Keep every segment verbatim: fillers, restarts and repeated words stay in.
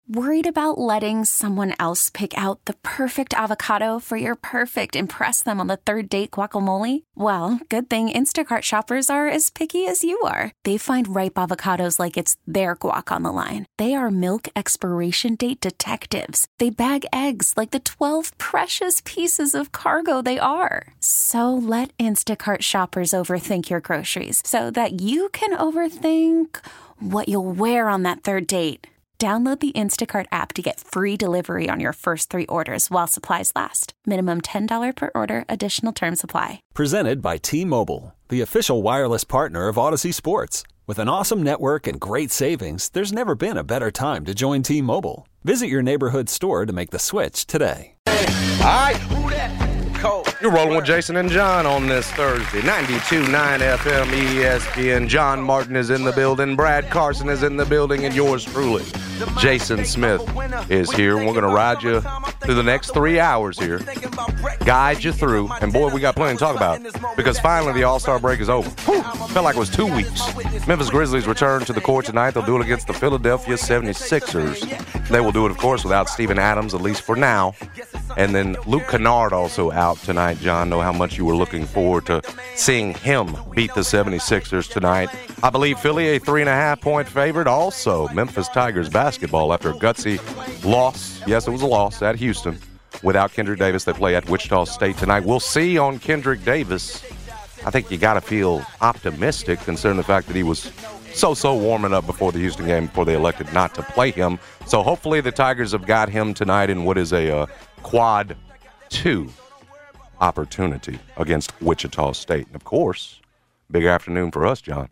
Worried about letting someone else pick out the perfect avocado for your perfect impress them on the third date guacamole? Well, good thing Instacart shoppers are as picky as you are. They find ripe avocados like it's their guac on the line. They are milk expiration date detectives. They bag eggs like the twelve precious pieces of cargo they are. So let Instacart shoppers overthink your groceries so that you can overthink what you'll wear on that third date. Download the Instacart app to get free delivery on your first three orders while supplies last. Minimum ten dollars per order. Additional terms apply. Presented by T-Mobile, the official wireless partner of Odyssey Sports. With an awesome network and great savings, there's never been a better time to join T-Mobile. Visit your neighborhood store to make the switch today. All right. You're rolling with Jason and John on this Thursday. ninety-two point nine F M E S P N. John Martin is in the building. Brad Carson is in the building. And yours truly, Jason Smith, is here. And we're going to ride you through the next three hours here. Guide you through. And, boy, we got plenty to talk about. Because finally the All-Star break is over. Whew, felt like it was two weeks. Memphis Grizzlies return to the court tonight. They'll do it against the Philadelphia seventy-sixers. They will do it, of course, without Steven Adams, at least for now. And then Luke Kennard also out tonight. John, know how much you were looking forward to seeing him beat the seventy-sixers tonight. I believe Philly a three and a half point favorite. Also, Memphis Tigers basketball after a gutsy loss. Yes, it was a loss at Houston. Without Kendrick Davis, they play at Wichita State tonight. We'll see on Kendrick Davis. I think you got to feel optimistic considering the fact that he was so-so warming up before the Houston game before they elected not to play him. So hopefully the Tigers have got him tonight in what is a uh, quad two opportunity against Wichita State. And, of course, big afternoon for us, John.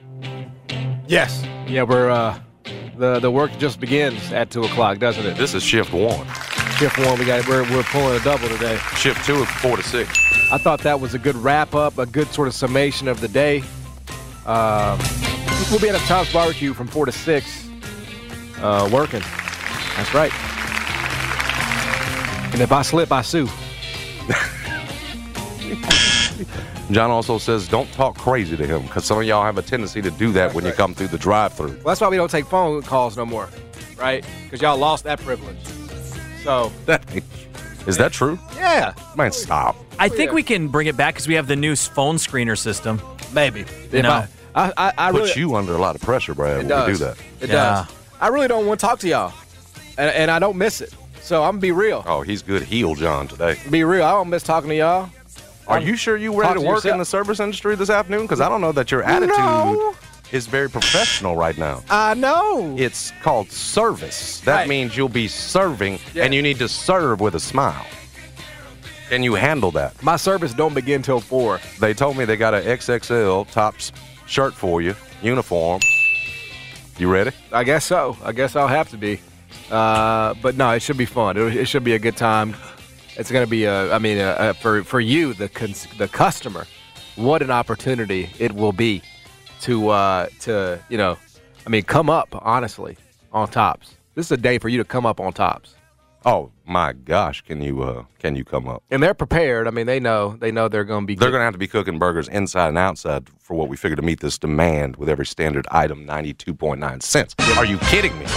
Yes. Yeah, we're uh, the the work just begins at two o'clock, doesn't it? This is shift one. Shift one, we got we're we're pulling a double today. Shift two is four to six. I thought that was a good wrap up, a good sort of summation of the day. Um, we'll be at a Tom's Barbecue from four to six, uh, working. That's right. And if I slip, I sue. John also says don't talk crazy to him because some of y'all have a tendency to do that when you come through the drive-thru. Well, that's why we don't take phone calls no more, right? Because y'all lost that privilege. So is that true? Yeah. Man, stop. I think we can bring it back because we have the new phone screener system. Maybe. You if know. I, I, I Puts really, you under a lot of pressure, Brad, when does. we do that. It Yeah. does. I really don't want to talk to y'all, and, and I don't miss it. So I'm going to be real. Oh, he's good heel, John, today. Be real. I don't miss talking to y'all. Are you sure you ready Talk to to work yourself. in the service industry this afternoon? Because I don't know that your attitude No. is very professional right now. I know. It's called service. That Right. means you'll be serving, Yeah. and you need to serve with a smile. Can you handle that? My service don't begin till four. They told me they got an X X L tops shirt for you, uniform. You ready? I guess so. I guess I'll have to be. Uh, but no, it should be fun. It, it should be a good time. It's going to be a. I mean, a, a, for for you, the cons- the customer, what an opportunity it will be to uh, to you know, I mean, come up honestly on tops. This is a day for you to come up on tops. Oh my gosh! Can you uh, can you come up? And they're prepared. I mean, they know they know they're going to be. They're going to have to be cooking burgers inside and outside for what we figure to meet this demand with every standard item, ninety-two point nine cents. Are you kidding me?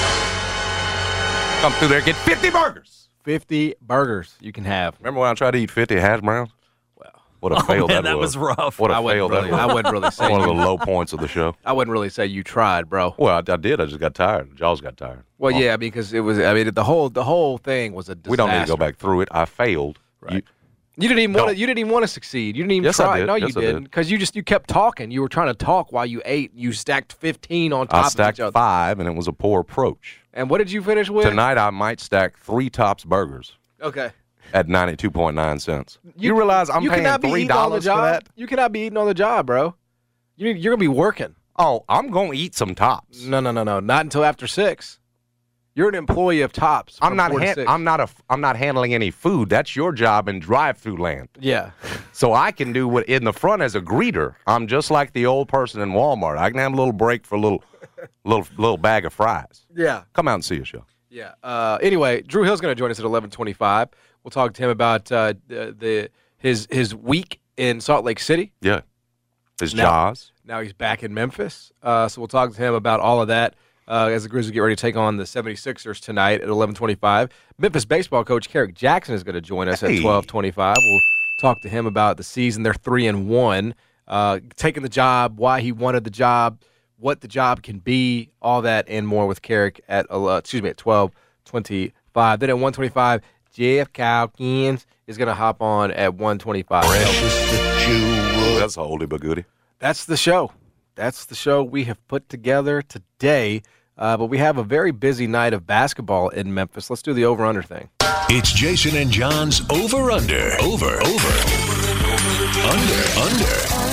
Come through there and get fifty burgers. fifty burgers you can have. Remember when I tried to eat fifty hash browns? Well, What a Oh, fail man, that, that was. was rough. What a I wouldn't fail really. that I was. wouldn't really say. One of the you, low points of the show. I wouldn't really say you tried, bro. Well, I, I did. I just got tired. Jaws got tired. Well, Oh, yeah, because it was. I mean, the whole the whole thing was a disaster. We don't need to go back through it. I failed. Right. You- You didn't even want No. to. You didn't even want to succeed. You didn't even Yes, I try. did. No, Yes, you I did. didn't, because you just you kept talking. You were trying to talk while you ate. You stacked fifteen on top I stacked of each other. five, and it was a poor approach. And what did you finish with? Tonight, I might stack three Tops burgers Okay. at ninety-two point nine cents. You, realize I'm you paying cannot be three eating on the dollars for job. that? You cannot be eating on the job, bro. You need, you're gonna be working. Oh, I'm going to eat some Tops. No, no, no, no. Not until after six. You're an employee of Tops. I'm from not. four to Han- six. I'm not a. I'm not handling any food. That's your job in drive-through land. Yeah. So I can do what in the front as a greeter. I'm just like the old person in Walmart. I can have a little break for a little, little, little bag of fries. Yeah. Come out and see us, yo. Yeah. Uh, anyway, Drew Hill's going to join us at eleven twenty-five. We'll talk to him about uh, the, the his his week in Salt Lake City. Yeah. His Now- Jaws. Now he's back in Memphis. Uh, so we'll talk to him about all of that. uh, as the Grizzlies get ready to take on the seventy-sixers tonight at eleven twenty-five. Memphis baseball coach Carrick Jackson is going to join us Hey. at twelve twenty-five. We'll talk to him about the season. They're three and one, uh, taking the job, why he wanted the job, what the job can be, all that and more with Carrick at uh, excuse me at twelve twenty-five. Then at one twenty-five, Jeff Calkins is going to hop on at one twenty-five. That's a oldie but goodie. That's the show. That's the show we have put together today. Uh, but we have a very busy night of basketball in Memphis. Let's do the over-under thing. It's Jason and John's over-under. Over, over. Under, under.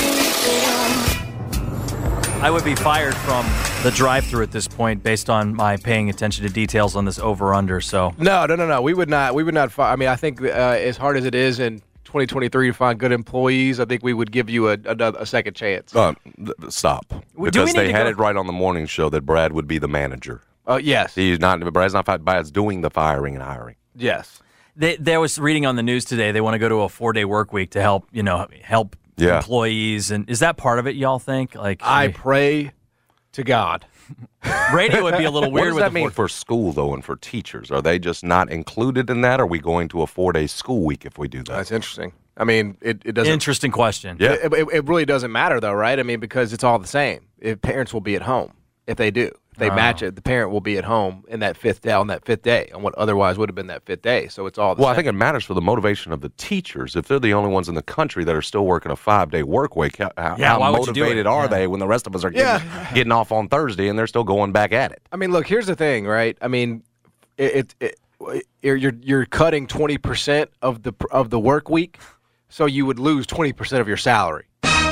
I would be fired from the drive-thru at this point based on my paying attention to details on this over-under. So No, no, no, no. We would not. We would not. Fi- I mean, I think uh, as hard as it is in twenty twenty-three to find good employees, I think we would give you a, a, a second chance. Uh, th- stop. Do we Because need they to had go- it right on the morning show that Brad would be the manager. Uh, yes. He's not. Brad's not. Brad's doing the firing and hiring. Yes. they, there was reading on the news today. They want to go to a four-day work week to help, you know, help Yeah. employees. And is that part of it? Y'all think? Like, I pray to God. radio would be a little What weird. does with that the mean four- for school though, and for teachers? Are they just not included in that? Or are we going to a four-day school week if we do that? That's interesting. I mean, it, it doesn't. Interesting question. Yeah. It, it, it really doesn't matter, though, right? I mean, because it's all the same. If parents will be at home, if they do, if they Oh. match it, the parent will be at home in that fifth day on that fifth day on what otherwise would have been that fifth day. So it's all the Well, I same. think it matters for the motivation of the teachers. If they're the only ones in the country that are still working a five-day work week, how, how Yeah, why would you do motivated it? are Yeah. they when the rest of us are getting, getting off on Thursday and they're still going back at it? I mean, look, here's the thing, right? I mean, it, it, it you're you're you're cutting twenty percent of the of the work week, so you would lose twenty percent of your salary.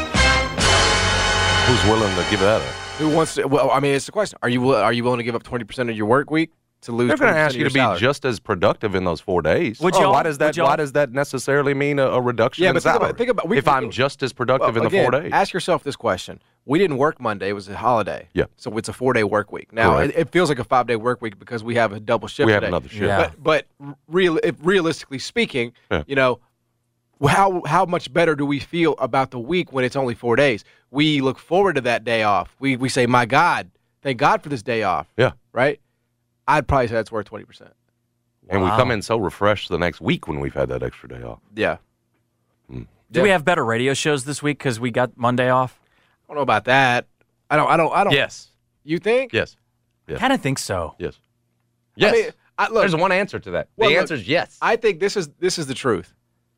Who's willing to give that up? Who wants to? Well, I mean, it's the question: Are you wi- are you willing to give up twenty percent of your work week to lose? They're going to twenty percent ask of you your to be salary? just as productive in those four days. Would Oh, y'all- why does that? would y'all- Why does that necessarily mean a, a reduction Yeah, in but think salary? about- think about- we- if I'm just as productive Well, in the again, four days. Ask yourself this question. We didn't work Monday. It was a holiday. Yeah. So it's a four-day work week. Now, Correct. it, it feels like a five-day work week because we have a double shift We have today. another shift. Yeah. But, but real, if realistically speaking, Yeah. you know, how how much better do we feel about the week when it's only four days? We look forward to that day off. We we say, my God, thank God for this day off. Yeah. Right? I'd probably say that's worth twenty percent. And we Wow. come in so refreshed the next week when we've had that extra day off. Yeah. Do Yeah. we have better radio shows this week because we got Monday off? I don't know about that. I don't. I don't. I don't. Yes. You think? Yes. Yeah. Kind of think so. Yes. I Yes. mean, I, look, There's one answer to that. Well, the look, answer is yes. I think this is this is the truth.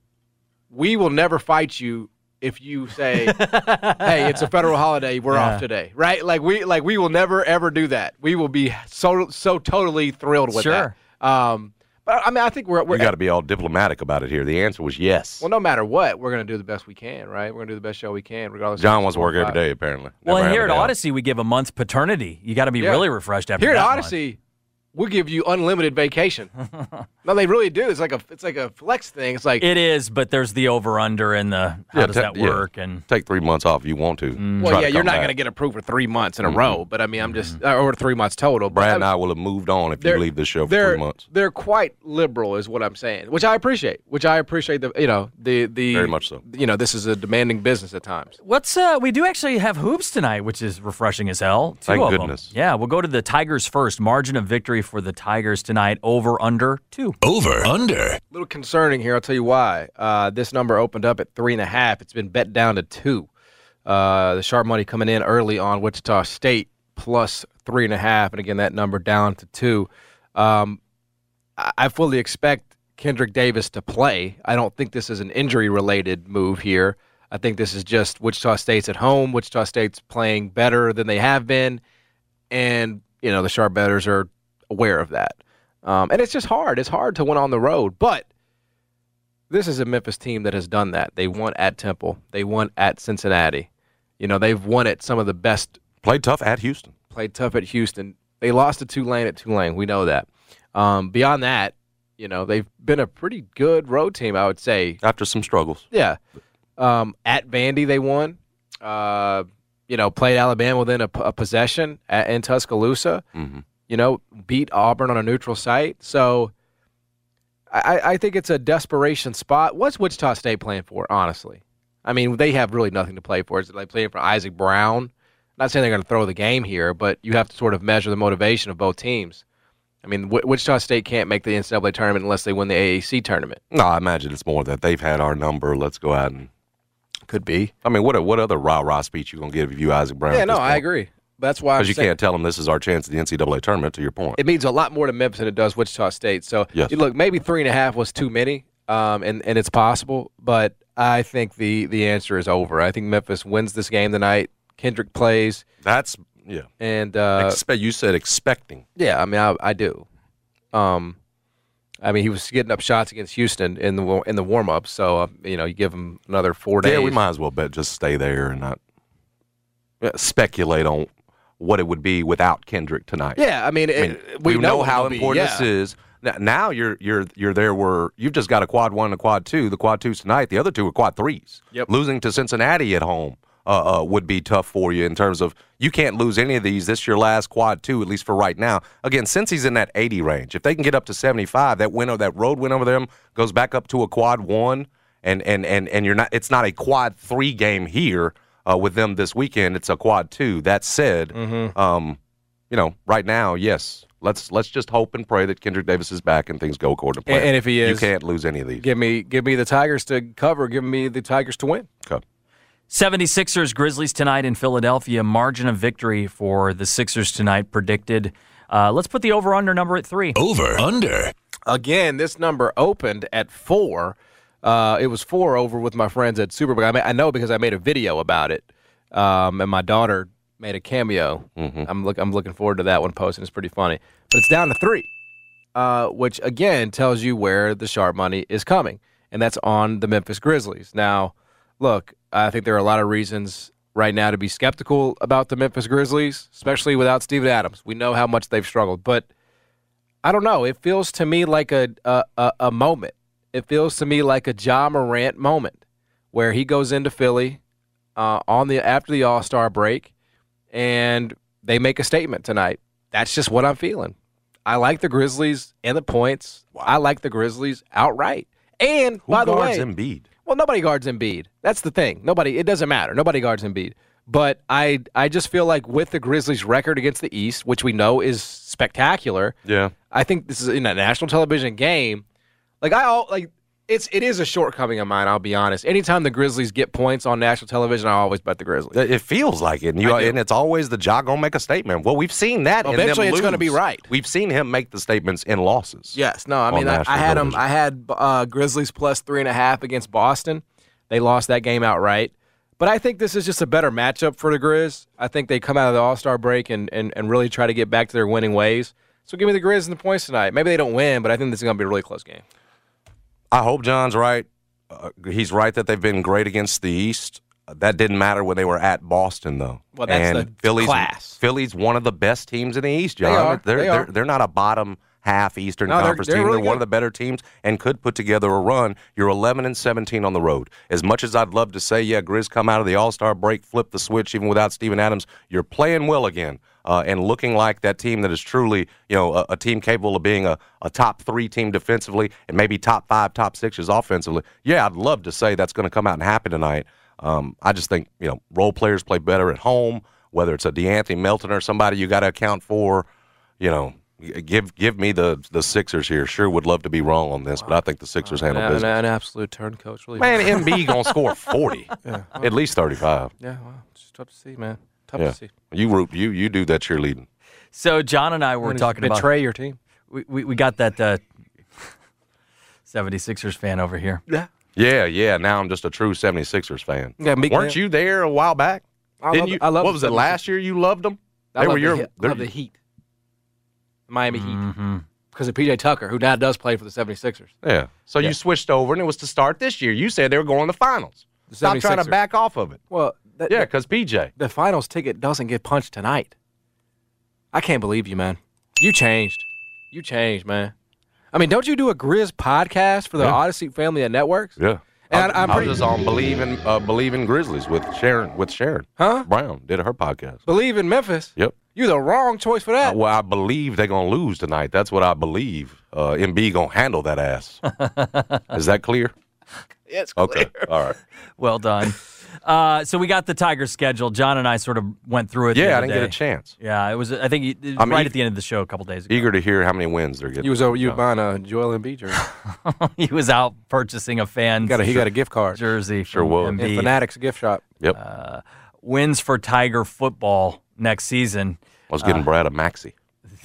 We will never fight you if you say, "Hey, it's a federal holiday. We're Yeah. off today." Right? Like we like we will never ever do that. We will be so so totally thrilled with Sure. that. Um, but I mean, I think we're we're we got to be all diplomatic about it here. The answer was yes. well. No matter what, we're going to do the best we can. Right? We're going to do the best show we can, regardless. John of wants to work every day, apparently. Well, Never and have here a at day off. Odyssey, we give a month's paternity. You got to be Yeah. really refreshed after Here at that month. Odyssey, we'll give you unlimited vacation. No, they really do. It's like a it's like a flex thing. It's like It is, but there's the over-under and the how Yeah, does te- that yeah. work? And Take three months off if you want to. Mm. well, Try yeah, to you're come not back. going to get approved for three months in a row. But I mean, I'm just or three months total. But Brad I'm- and I will have moved on if they're- you leave this show for they're, three months. They're quite liberal, is what I'm saying, which I appreciate. Which I appreciate the you know the the Very much so. You know, this is a demanding business at times. what's uh? We do actually have hoops tonight, which is refreshing as hell. Two Thank of them. goodness. Yeah, we'll go to the Tigers first. Margin of victory for the Tigers tonight. Over under two. Over, under. A little concerning here. I'll tell you why. Uh, this number opened up at three and a half. It's been bet down to two. Uh, the sharp money coming in early on Wichita State plus three and a half, and again that number down to two. Um, I, I fully expect Kendrick Davis to play. I don't think this is an injury-related move here. I think this is just Wichita State's at home. Wichita State's playing better than they have been, and you know the sharp bettors are aware of that. Um, and it's just hard. It's hard to win on the road. But this is a Memphis team that has done that. They won at Temple. They won at Cincinnati. You know, they've won at some of the best, Played tough at Houston. played tough at Houston. They lost to Tulane at Tulane. We know that. Um, beyond that, you know, they've been a pretty good road team, I would say. After some struggles. Yeah. Um, at Vandy, they won. Uh, you know, played Alabama within a, a possession at, in Tuscaloosa. Mm-hmm. You know, beat Auburn on a neutral site. So I, I think it's a desperation spot. What's Wichita State playing for, honestly? I mean, they have really nothing to play for. Is it like playing for Isaac Brown? not saying they're going to throw the game here, but you have to sort of measure the motivation of both teams. I mean, w- Wichita State can't make the N C double A tournament unless they win the A A C tournament. No, I imagine it's more that they've had our number. Let's go out and could be. I mean, what what other rah rah speech you gonna give if you Isaac Brown? Yeah, no, I agree. That's why because you saying, can't tell them this is our chance at the N C double A tournament. To your point, it means a lot more to Memphis than it does Wichita State. So, yes. you look, maybe three and a half was too many, um, and and it's possible, but I think the the answer is over. I think Memphis wins this game tonight. Kendrick plays. That's yeah. And uh, Expe- you said expecting. Yeah, I mean, I, I do. Um, I mean, he was getting up shots against Houston in the in the warm up. So uh, you know, you give him another four days. Yeah, we might as well bet just stay there and not speculate on what it would be without Kendrick tonight. Yeah, I mean, I mean it, we, we know, know how be, important yeah. this is. Now you're you're you're there where you've just got a quad one and a quad two. The quad twos tonight, the other two are quad threes. Yep. Losing to Cincinnati at home uh, uh, would be tough for you in terms of you can't lose any of these. This is your last quad two, at least for right now. Again, since he's in that eighty range, if they can get up to seventy-five, that win or that road win over them goes back up to a quad one, and and and and you're not. It's not a quad three game here uh, with them this weekend. It's a quad two. That said, mm-hmm. um, you know, right now, yes. Let's let's just hope and pray that Kendrick Davis is back and things go according to plan. And, and if he is, you can't lose any of these. Give me give me the Tigers to cover. Give me the Tigers to win. Okay. seventy-sixers Grizzlies tonight in Philadelphia. Margin of victory for the Sixers tonight predicted. Uh, let's put the over-under number at three. Over, under. Again, this number opened at four. Uh, it was four over with my friends at Superbook. I, mean, I know because I made a video about it, um, and my daughter made a cameo. Mm-hmm. I'm look. I'm looking forward to that one posting. It's pretty funny. But it's down to three, uh, which again tells you where the sharp money is coming, and that's on the Memphis Grizzlies. Now, look, I think there are a lot of reasons right now to be skeptical about the Memphis Grizzlies, especially without Steven Adams. We know how much they've struggled, but I don't know. It feels to me like a a, a, a moment. It feels to me like a Ja Morant moment where he goes into Philly uh, on the after the All-Star break, and they make a statement tonight. That's just what I'm feeling. I like the Grizzlies and the points. Wow. I like the Grizzlies outright. And, Who by the way, guards Embiid? Well, nobody guards Embiid. That's the thing. Nobody. It doesn't matter. Nobody guards Embiid. But I, I just feel like with the Grizzlies' record against the East, which we know is spectacular. Yeah. I think this is in a national television game. Like I all like. It's it is a shortcoming of mine. I'll be honest. Anytime the Grizzlies get points on national television, I always bet the Grizzlies. It feels like it, and, you, and it's always the Ja gonna make a statement. Well, we've seen that. Well, in eventually, them it's going to lose. be right. We've seen him make the statements in losses. Yes. No. I mean, I, I had them. I had uh, Grizzlies plus three and a half against Boston. They lost that game outright. But I think this is just a better matchup for the Grizz. I think they come out of the All-Star break and, and, and really try to get back to their winning ways. So give me the Grizz and the points tonight. Maybe they don't win, but I think this is going to be a really close game. I hope John's right. Uh, he's right that they've been great against the East. Uh, that didn't matter when they were at Boston, though. Well, that's and the Philly's, class. Philly's one of the best teams in the East, John. They are. They're, they they're, are. they're not a bottom half Eastern no, Conference they're, they're team. Really they're good. one of the better teams and could put together a run. You're eleven and seventeen on the road. As much as I'd love to say, yeah, Grizz come out of the All-Star break, flip the switch even without Steven Adams, you're playing well again. Uh, and looking like that team that is truly, you know, a, a team capable of being a, a top three team defensively and maybe top five, top sixes offensively. Yeah, I'd love to say that's going to come out and happen tonight. Um, I just think, you know, role players play better at home, whether it's a DeAnthony Melton or somebody you got to account for. You know, give give me the the Sixers here. Sure would love to be wrong on this, but I think the Sixers handle an, business. An absolute turncoat. Really. Man, M B going to score forty, yeah, well, at least thirty-five. Yeah, well, it's tough to see, man. Tough yeah. to see. You root, you you do that cheerleading. So John and I were talking betray about betray your team. We, we we got that uh, seventy-sixers fan over here. Yeah. Yeah, yeah. Now I'm just a true seventy-sixers fan. Yeah, me, Weren't you there a while back? I Didn't love, you? I love what was it last year? You loved them. I They love were the, your. Heat. I love the Heat. Miami Mm-hmm. Heat. Because of P J Tucker, who now does play for the seventy-sixers. Yeah. So Yeah. you switched over, and it was to start this year. You said they were going to the finals. The Stop trying to seventy-sixers. back off of it. Well, that, Yeah, because P J. the finals ticket doesn't get punched tonight. I can't believe you, man. You changed. You changed, man. I mean, don't you do a Grizz podcast for the Yeah. Odyssey family of networks? Yeah. And I, I'm I pretty- was just on believing, uh, believing Grizzlies with Sharon, with Sharon Huh? Brown did her podcast. Believe in Memphis? Yep. You're the wrong choice for Uh, that. well, I believe they're gonna lose tonight. That's what I believe. Uh, M B gonna handle that ass. Is that clear? It's Okay. All right. Well done. Uh, so we got the Tigers schedule. John and I sort of went through it. Yeah, the I other didn't day. get a chance. Yeah, it was. I think it was I'm right e- at the end of the show a couple days ago. Eager to hear how many wins they're getting. You was over. You No. buying a Joel Embiid jersey. He was out purchasing a fan. He got a, he got a gift card. jersey. Sure from was. Embiid. In Fanatics gift shop. Yep. Uh, wins for Tiger football next season. I was getting uh, Brad a maxi.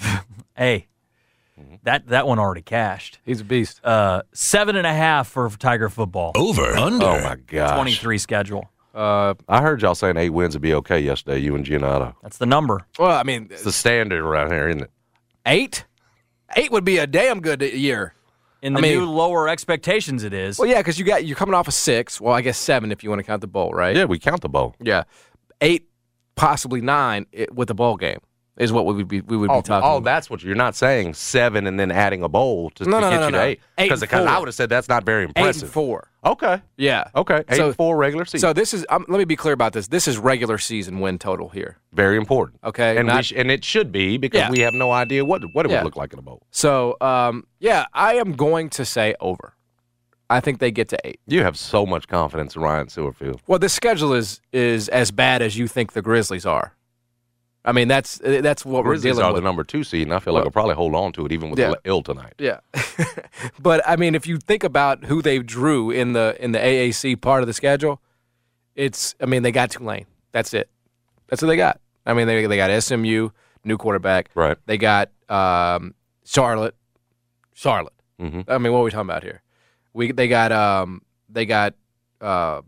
Hey, that that one already cashed. He's a beast. Uh, seven and a half for Tiger football. Over, under. Oh, my gosh. twenty-three schedule. Uh, I heard y'all saying eight wins would be okay yesterday, you and Giannato. That's the number. well, I mean, It's the standard around here, isn't it? eight? Eight would be a damn good year. In the I mean- new lower expectations, it is. Well, yeah, because you got you're coming off a six. Well, I guess seven if you want to count the bowl, right? Yeah, we count the bowl. Yeah, eight, possibly nine it, with the bowl game is what we would be we would Oh, be talking. oh about. that's what you're not saying seven and then adding a bowl to, No, to no, get no, you no, to no. eight. Eight Because and I four. would have said that's not very eight impressive. and four. Okay. Yeah. Okay. Eight So- and four regular season. So this is um, let me be clear about this. This is regular season win total here. Very important. Okay, And not- we sh- and it should be because Yeah. we have no idea what what it Yeah. would look like in a bowl. So um, yeah, I am going to say over. I think they get to eight. You have so much confidence in Ryan Sewerfield. Well, the schedule is is as bad as you think the Grizzlies are. I mean, that's that's what Grizzlies we're dealing are with. the number two seed, and I feel like Well- I'll probably hold on to it even with Yeah. the ill tonight. Yeah, but I mean, if you think about who they drew in the in the A A C part of the schedule, it's I mean they got Tulane. That's it. That's what they got. I mean they they got S M U, new quarterback. Right. They got um, Charlotte. Charlotte. Mhm. I mean, what are we talking about here? We they got um they got uh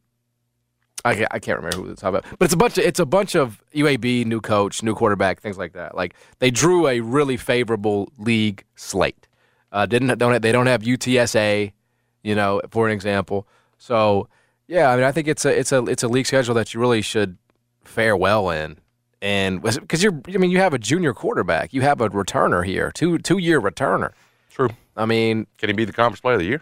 I can't, I can't remember who they're talking about, but it's a bunch of it's a bunch of U A B, new coach, new quarterback, things like that. Like they drew a really favorable league slate. Uh, didn't don't they don't have U T S A, you know, for an example. So yeah, I mean, I think it's a it's a it's a league schedule that you really should fare well in, and because you're I mean you have a junior quarterback, you have a returner here, two two year returner. True. I mean, Can he be the conference player of the year?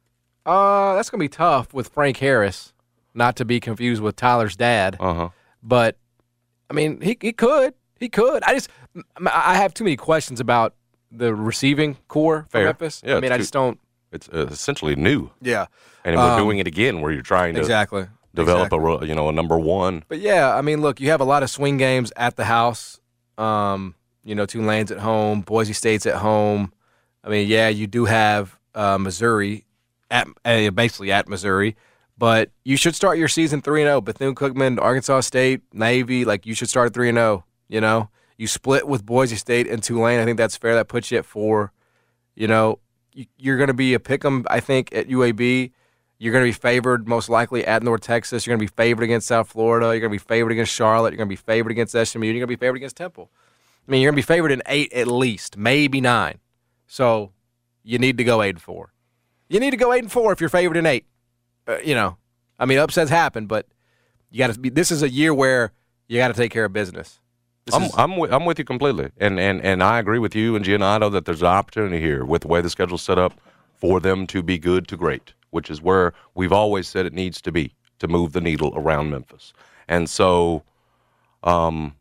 uh, that's gonna be tough with Frank Harris, not to be confused with Tyler's dad. Uh huh. But I mean, he he could, he could. I just I have too many questions about the receiving core for Fair. Memphis. Yeah, I mean, it's I too- just don't. It's uh, essentially new, Yeah, and we're Um, doing it again where you're trying to exactly. develop exactly. a ro- you know a number one. But yeah, I mean, look, you have a lot of swing games at the house. Um, you know, Tulane's at home, Boise State's at home. I mean, yeah, you do have uh, Missouri at uh, basically at Missouri, but you should start your season three and zero. Bethune-Cookman, Arkansas State, Navy, like you should start three and zero. You know, you split with Boise State and Tulane. I think that's fair. That puts you at four. You know, you, you're going to be a pick'em. I think at U A B. You're going to be favored most likely at North Texas. You're going to be favored against South Florida. You're going to be favored against Charlotte. You're going to be favored against S M U. You're going to be favored against Temple. I mean, you're going to be favored in eight at least, maybe nine. So you need to go eight and four. You need to go eight and four if you're favored in eight. Uh, you know, I mean, upsets happen, but you got to be. This is a year where you got to take care of business. This I'm is- I'm with, I'm with you completely, and and and I agree with you and Giannato that there's an opportunity here with the way the schedule's set up for them to be good to great, which is where we've always said it needs to be to move the needle around Memphis. And so, um,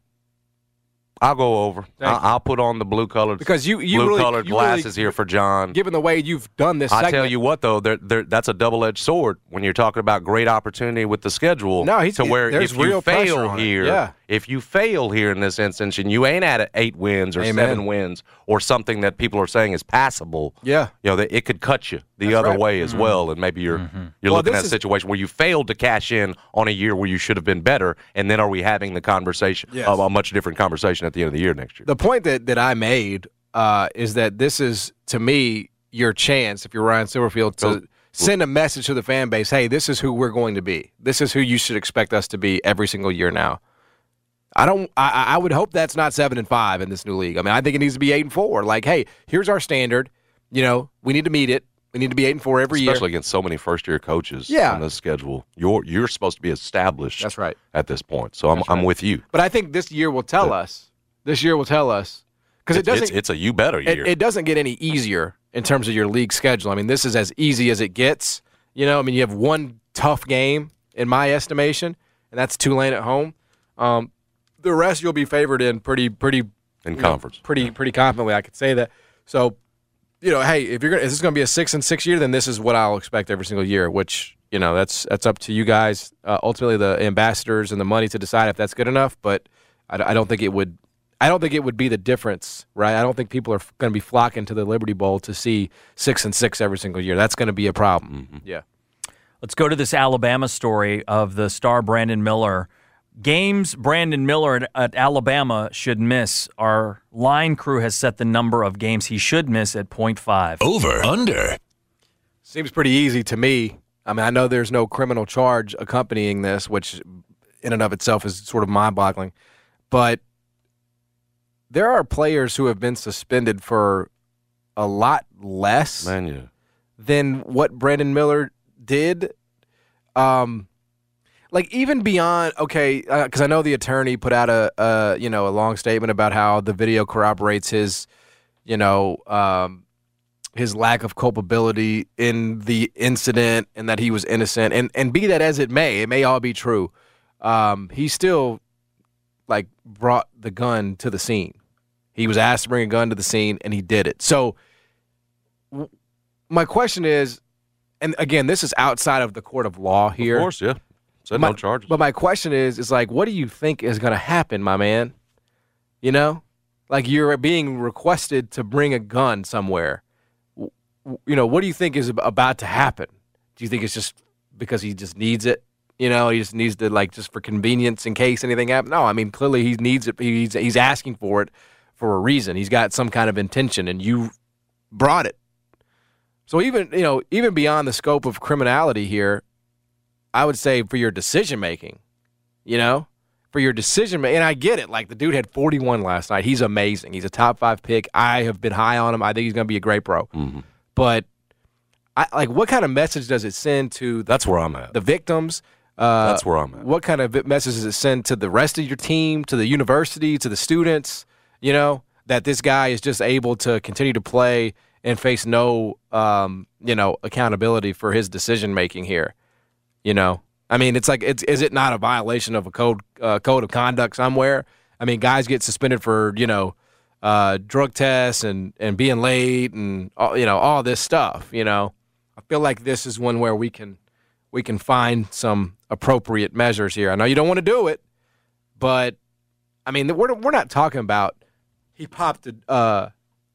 I'll go over. Thank I, I'll put on the blue colored Because you- you blue really- colored you really- glasses here for John. given the way you've done this, I segment, tell you what, though, there, there, that's a double-edged sword when you're talking about great opportunity with the schedule. No, he's- to where there's if you real pressure fail on it. here, Yeah. if you fail here in this instance, and you ain't at eight wins or Amen. seven wins or something that people are saying is passable, Yeah. you know, that it could cut you the That's other right. way as well, and maybe you're you're Well, looking this at a is- situation where you failed to cash in on a year where you should have been better, and then are we having the conversation, Yes. of a much different conversation at the end of the year next year? The point that, that I made uh, is that this is, to me, your chance, if you're Ryan Silverfield, to Go- send a message to the fan base, hey, this is who we're going to be. This is who you should expect us to be every single year now. I don't. I, I would hope that's not seven and five in this new league. I mean, I think it needs to be eight and four. Like, hey, here's our standard. You know, we need to meet it. We need to be eight and four every Especially year. against so many first-year coaches Yeah. on this schedule. You're you're supposed to be established. That's right. At this point, so I'm That's I'm right. with you. But I think this year will tell But- us. This year will tell us because it It's- doesn't. It's, it's a you better it, year. it doesn't get any easier in terms of your league schedule. I mean, this is as easy as it gets. You know, I mean, you have one tough game in my estimation, and that's Tulane at home. Um, the rest you'll be favored in pretty, pretty in you know, conference. pretty, pretty confidently. I could say that. So, you know, hey, if you're gonna, if this is going to be a six and six year, then this is what I'll expect every single year, which You know, that's that's up to you guys, uh, ultimately the ambassadors and the money to decide if that's good enough. But I, I don't think it would. I don't think it would be the difference, right? I don't think people are going to be flocking to the Liberty Bowl to see six and six every single year. That's going to be a problem. Mm-hmm. Yeah. Let's go to this Alabama story of the star Brandon Miller. Games Brandon Miller at, at Alabama should miss. Our line crew has set the number of games he should miss at point five. Over, under. Seems pretty easy to me. I mean, I know there's no criminal charge accompanying this, which in and of itself is sort of mind-boggling. But there are players who have been suspended for a lot less Man, yeah. than what Brandon Miller did. Um, like even beyond, okay, because uh, I know the attorney put out a, a you know a long statement about how the video corroborates his, you know, um, his lack of culpability in the incident and that he was innocent. And and be that as it may, it may all be true. Um, he still like brought the gun to the scene. He was asked to bring a gun to the scene, and he did it. So w- my question is, and again, this is outside of the court of law here. Of course, yeah. Said my, no charges. But my question is, is like, what do you think is going to happen, my man? You know? Like you're being requested to bring a gun somewhere. W- you know, what do you think is ab- about to happen? Do you think it's just because he just needs it? You know, he just needs to, like, just for convenience in case anything happens? No, I mean, clearly he needs it. He's, he's asking for it for a reason. He's got some kind of intention, and you brought it. So even, you know, even beyond the scope of criminality here, I would say for your decision-making, you know, for your decision-making, and I get it. Like, the dude had forty-one last night. He's amazing. He's a top-five pick. I have been high on him. I think he's going to be a great pro. Mm-hmm. But, I, like, what kind of message does it send to That's where I'm at. the victims? Uh, That's where I'm at. What kind of message does it send to the rest of your team, to the university, to the students, you know, that this guy is just able to continue to play and face no, um, you know, accountability for his decision-making here, you know? I mean, it's like, it's, is it not a violation of a code uh, code of conduct somewhere? I mean, guys get suspended for, you know, uh, drug tests and, and being late and, all, you know, all this stuff, you know? I feel like this is one where we can we can find some appropriate measures here. I know you don't want to do it, but, I mean, we're we're not talking about he popped a, uh,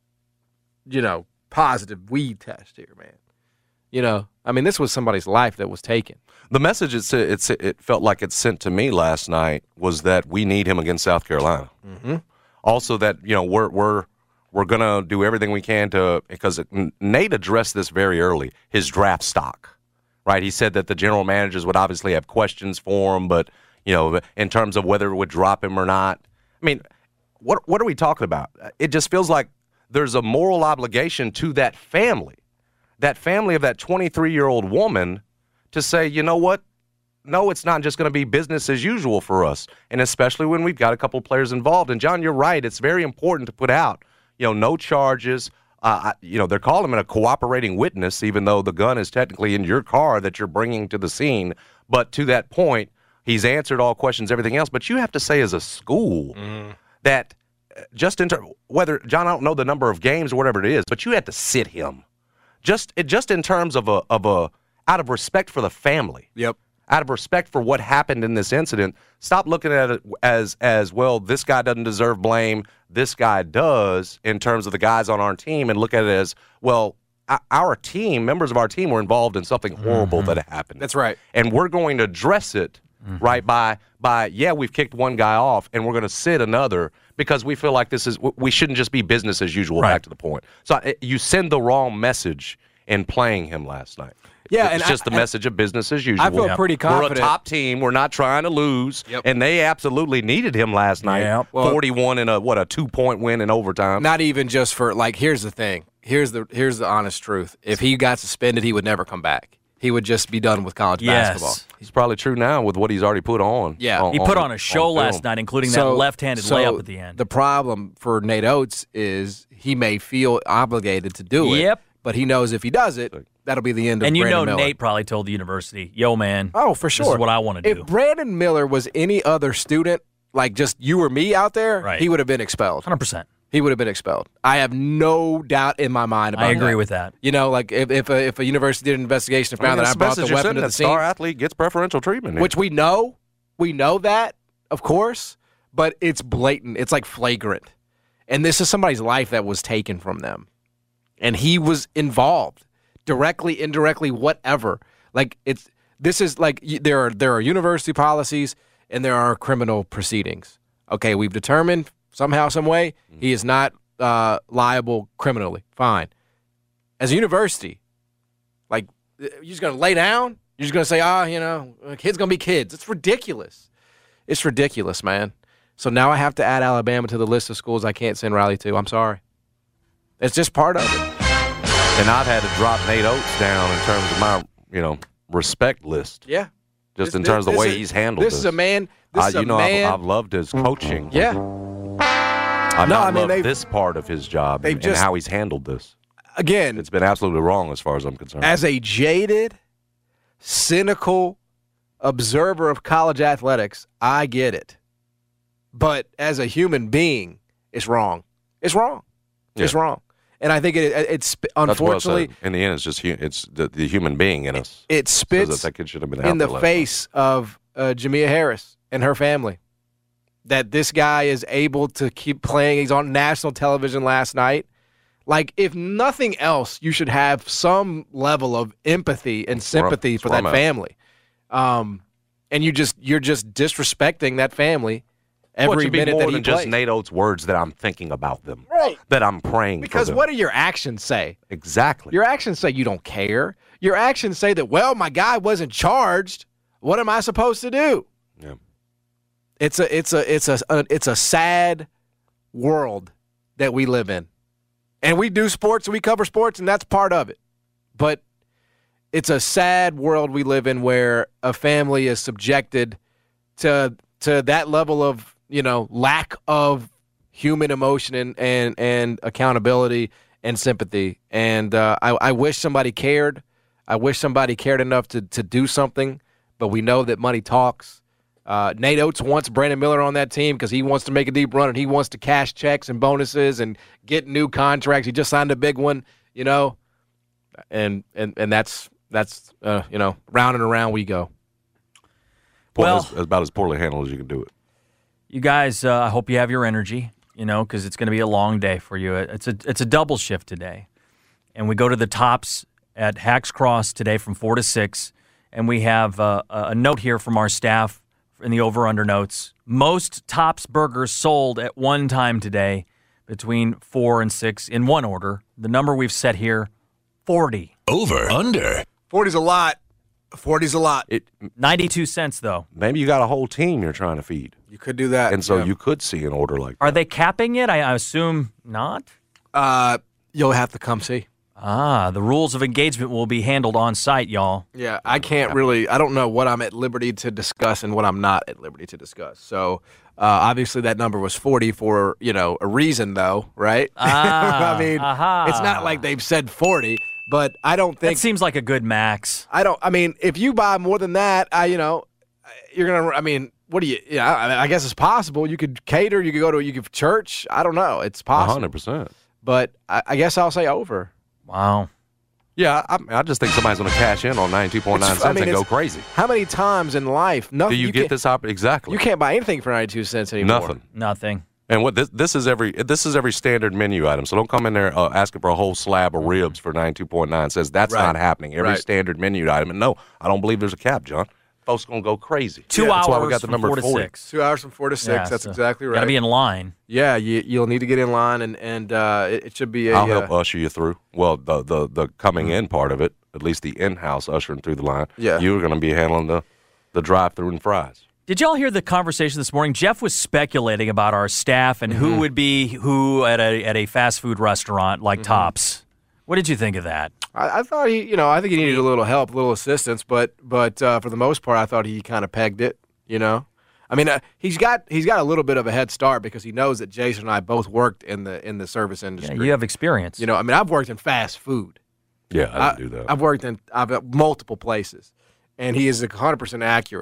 you know, positive weed test here, man. You know, I mean, this was somebody's life that was taken. The message it's, it's, it felt like it sent to me last night was that we need him against South Carolina. Mm-hmm. Also that, you know, we're we're we're going to do everything we can to, because it, Nate addressed this very early, his draft stock. Right, he said that the general managers would obviously have questions for him, but, you know, in terms of whether it would drop him or not. I mean, what what are we talking about? It just feels like there's a moral obligation to that family, that family of that twenty-three-year-old woman to say, you know what? No, it's not just going to be business as usual for us, and especially when we've got a couple players involved. And, John, you're right. It's very important to put out, you know, no charges. Uh, you know, they're calling him a cooperating witness, even though the gun is technically in your car that you're bringing to the scene. But to that point, he's answered all questions, everything else. But you have to say as a school mm. that just in ter- whether, John, I don't know the number of games or whatever it is, but you had to sit him. Just it, just in terms of a of a out of respect for the family. Yep. Out of respect for what happened in this incident, stop looking at it as, as well, this guy doesn't deserve blame, this guy does, in terms of the guys on our team, and look at it as, well, our team, members of our team were involved in something horrible mm-hmm. that happened. That's right. And we're going to address it, mm-hmm. right, by, by, yeah, we've kicked one guy off, and we're going to sit another, because we feel like this is, we shouldn't just be business as usual, right. Back to the point. So you send the wrong message in playing him last night. Yeah, it's and just I, the message of business as usual. I feel pretty confident. We're a top team. We're not trying to lose. Yep. And they absolutely needed him last night. Yep. Well, forty-one in a, what, a two-point win in overtime. Not even just for, like, here's the thing. Here's the here's the honest truth. If he got suspended, he would never come back. He would just be done with college yes. basketball. It's probably true now with what he's already put on. Yeah. On, he put on, on a show on last night, including so, that left-handed so layup at the end. The problem for Nate Oates is he may feel obligated to do it. Yep. But he knows if he does it, that'll be the end of And you Brandon know Miller. Nate probably told the university, yo, man. Oh, for sure. This is what I want to do. If Brandon Miller was any other student, like just you or me out there, right. he would have been expelled. one hundred percent. He would have been expelled. I have no doubt in my mind about that. I agree with that. You know, like if if a, if a university did an investigation and found I mean, that I brought the weapon to the scene, star athlete gets preferential treatment here. Which we know, we know that, of course, but it's blatant. It's like flagrant. And this is somebody's life that was taken from them. And he was involved, directly, indirectly, whatever. Like it's this is like there are there are university policies and there are criminal proceedings. Okay, we've determined somehow, some way, he is not uh, liable criminally. Fine. As a university, like, you're just going to lay down? You're just going to say, ah, oh, you know, kids going to be kids. It's ridiculous. It's ridiculous, man. So now I have to add Alabama to the list of schools I can't send Riley to. I'm sorry. It's just part of it. And I've had to drop Nate Oates down in terms of my, you know, respect list. Yeah. Just this, in terms this, of the way is, he's handled this. This is a man. This uh, is you a know, man. I've, I've loved his coaching. Yeah. I've no, not I mean, loved this part of his job and, just, and how he's handled this. Again, it's been absolutely wrong as far as I'm concerned. As a jaded, cynical observer of college athletics, I get it. But as a human being, it's wrong. It's wrong. Yeah. It's wrong. And I think it, it's unfortunately, well in the end, it's just it's the, the human being in us. It spits that kid should have been in the face of uh, Jamia Harris and her family. That this guy is able to keep playing. He's on national television last night. Like, if nothing else, you should have some level of empathy and sympathy for that family. Um, and you just you're just disrespecting that family every minute that he plays. More than just Nate Oates' words that I'm thinking about them. Right. That I'm praying because for them. What do your actions say? Exactly. Your actions say you don't care. Your actions say that, well, my guy wasn't charged. What am I supposed to do? Yeah. It's a it's a it's a, a it's a sad world that we live in. And we do sports and we cover sports and that's part of it. But it's a sad world we live in where a family is subjected to to that level of, you know, lack of human emotion and and, and accountability and sympathy. And uh, I, I wish somebody cared. I wish somebody cared enough to to do something, but we know that money talks. Uh, Nate Oates wants Brandon Miller on that team because he wants to make a deep run and he wants to cash checks and bonuses and get new contracts. He just signed a big one, you know, and and and that's that's uh, you know, round and around we go. Well, that's about as poorly handled as you can do it. You guys, uh, I hope you have your energy, you know, because it's going to be a long day for you. It's a it's a double shift today, and we go to the Tops at Hacks Cross today from four to six, and we have uh, a note here from our staff. In the over-under notes, most Tops burgers sold at one time today between four and six in one order. The number we've set here, forty. Over, under. forty's a lot. forty's a lot. It, ninety-two cents, though. Maybe you got a whole team you're trying to feed. You could do that. And so yeah. you could see an order like that. Are they capping it? I, I assume not. Uh, you'll have to come see. Ah, the rules of engagement will be handled on site, y'all. Yeah, I can't really, I don't know what I'm at liberty to discuss and what I'm not at liberty to discuss. So, uh, obviously that number was forty for, you know, a reason though, right? Ah, I mean, aha. It's not like they've said forty, but I don't think. That seems like a good max. I don't, I mean, if you buy more than that, I, you know, you're going to, I mean, what do you, yeah, I, I guess it's possible. You could cater, you could go to, you could church. I don't know. It's possible. one hundred percent. But I, I guess I'll say over. Wow. Yeah, I, I just think somebody's going to cash in on ninety-two point nine cents I mean, and go crazy. How many times in life? Nothing. Do you, you get this op- exactly? You can't buy anything for ninety-two cents anymore. Nothing. Nothing. And what this this is every this is every standard menu item. So don't come in there uh, asking for a whole slab of ribs for ninety-two point nine cents. That's right. not happening. Every right. standard menu item. And no, I don't believe there's a cap, John. Folks going to go crazy. Two yeah, hours that's why we got the from number four to forty. six. Two hours from four to six. Yeah, that's so exactly right. Got to be in line. Yeah, you, you'll need to get in line, and and uh, it, it should be a. I'll help uh, usher you through. Well, the the the coming in part of it, at least the in-house ushering through the line. Yeah, you're going to be handling the the drive-through and fries. Did y'all hear the conversation this morning? Jeff was speculating about our staff and mm-hmm. who would be who at a at a fast food restaurant like mm-hmm. Tops. What did you think of that? I, I thought he, you know, I think he needed a little help, a little assistance, but but uh, for the most part, I thought he kind of pegged it. You know, I mean, uh, he's got he's got a little bit of a head start because he knows that Jason and I both worked in the in the service industry. Yeah, you have experience. You know, I mean, I've worked in fast food. Yeah, I didn't I, do that. I've worked in I've at multiple places, and he is one hundred percent accurate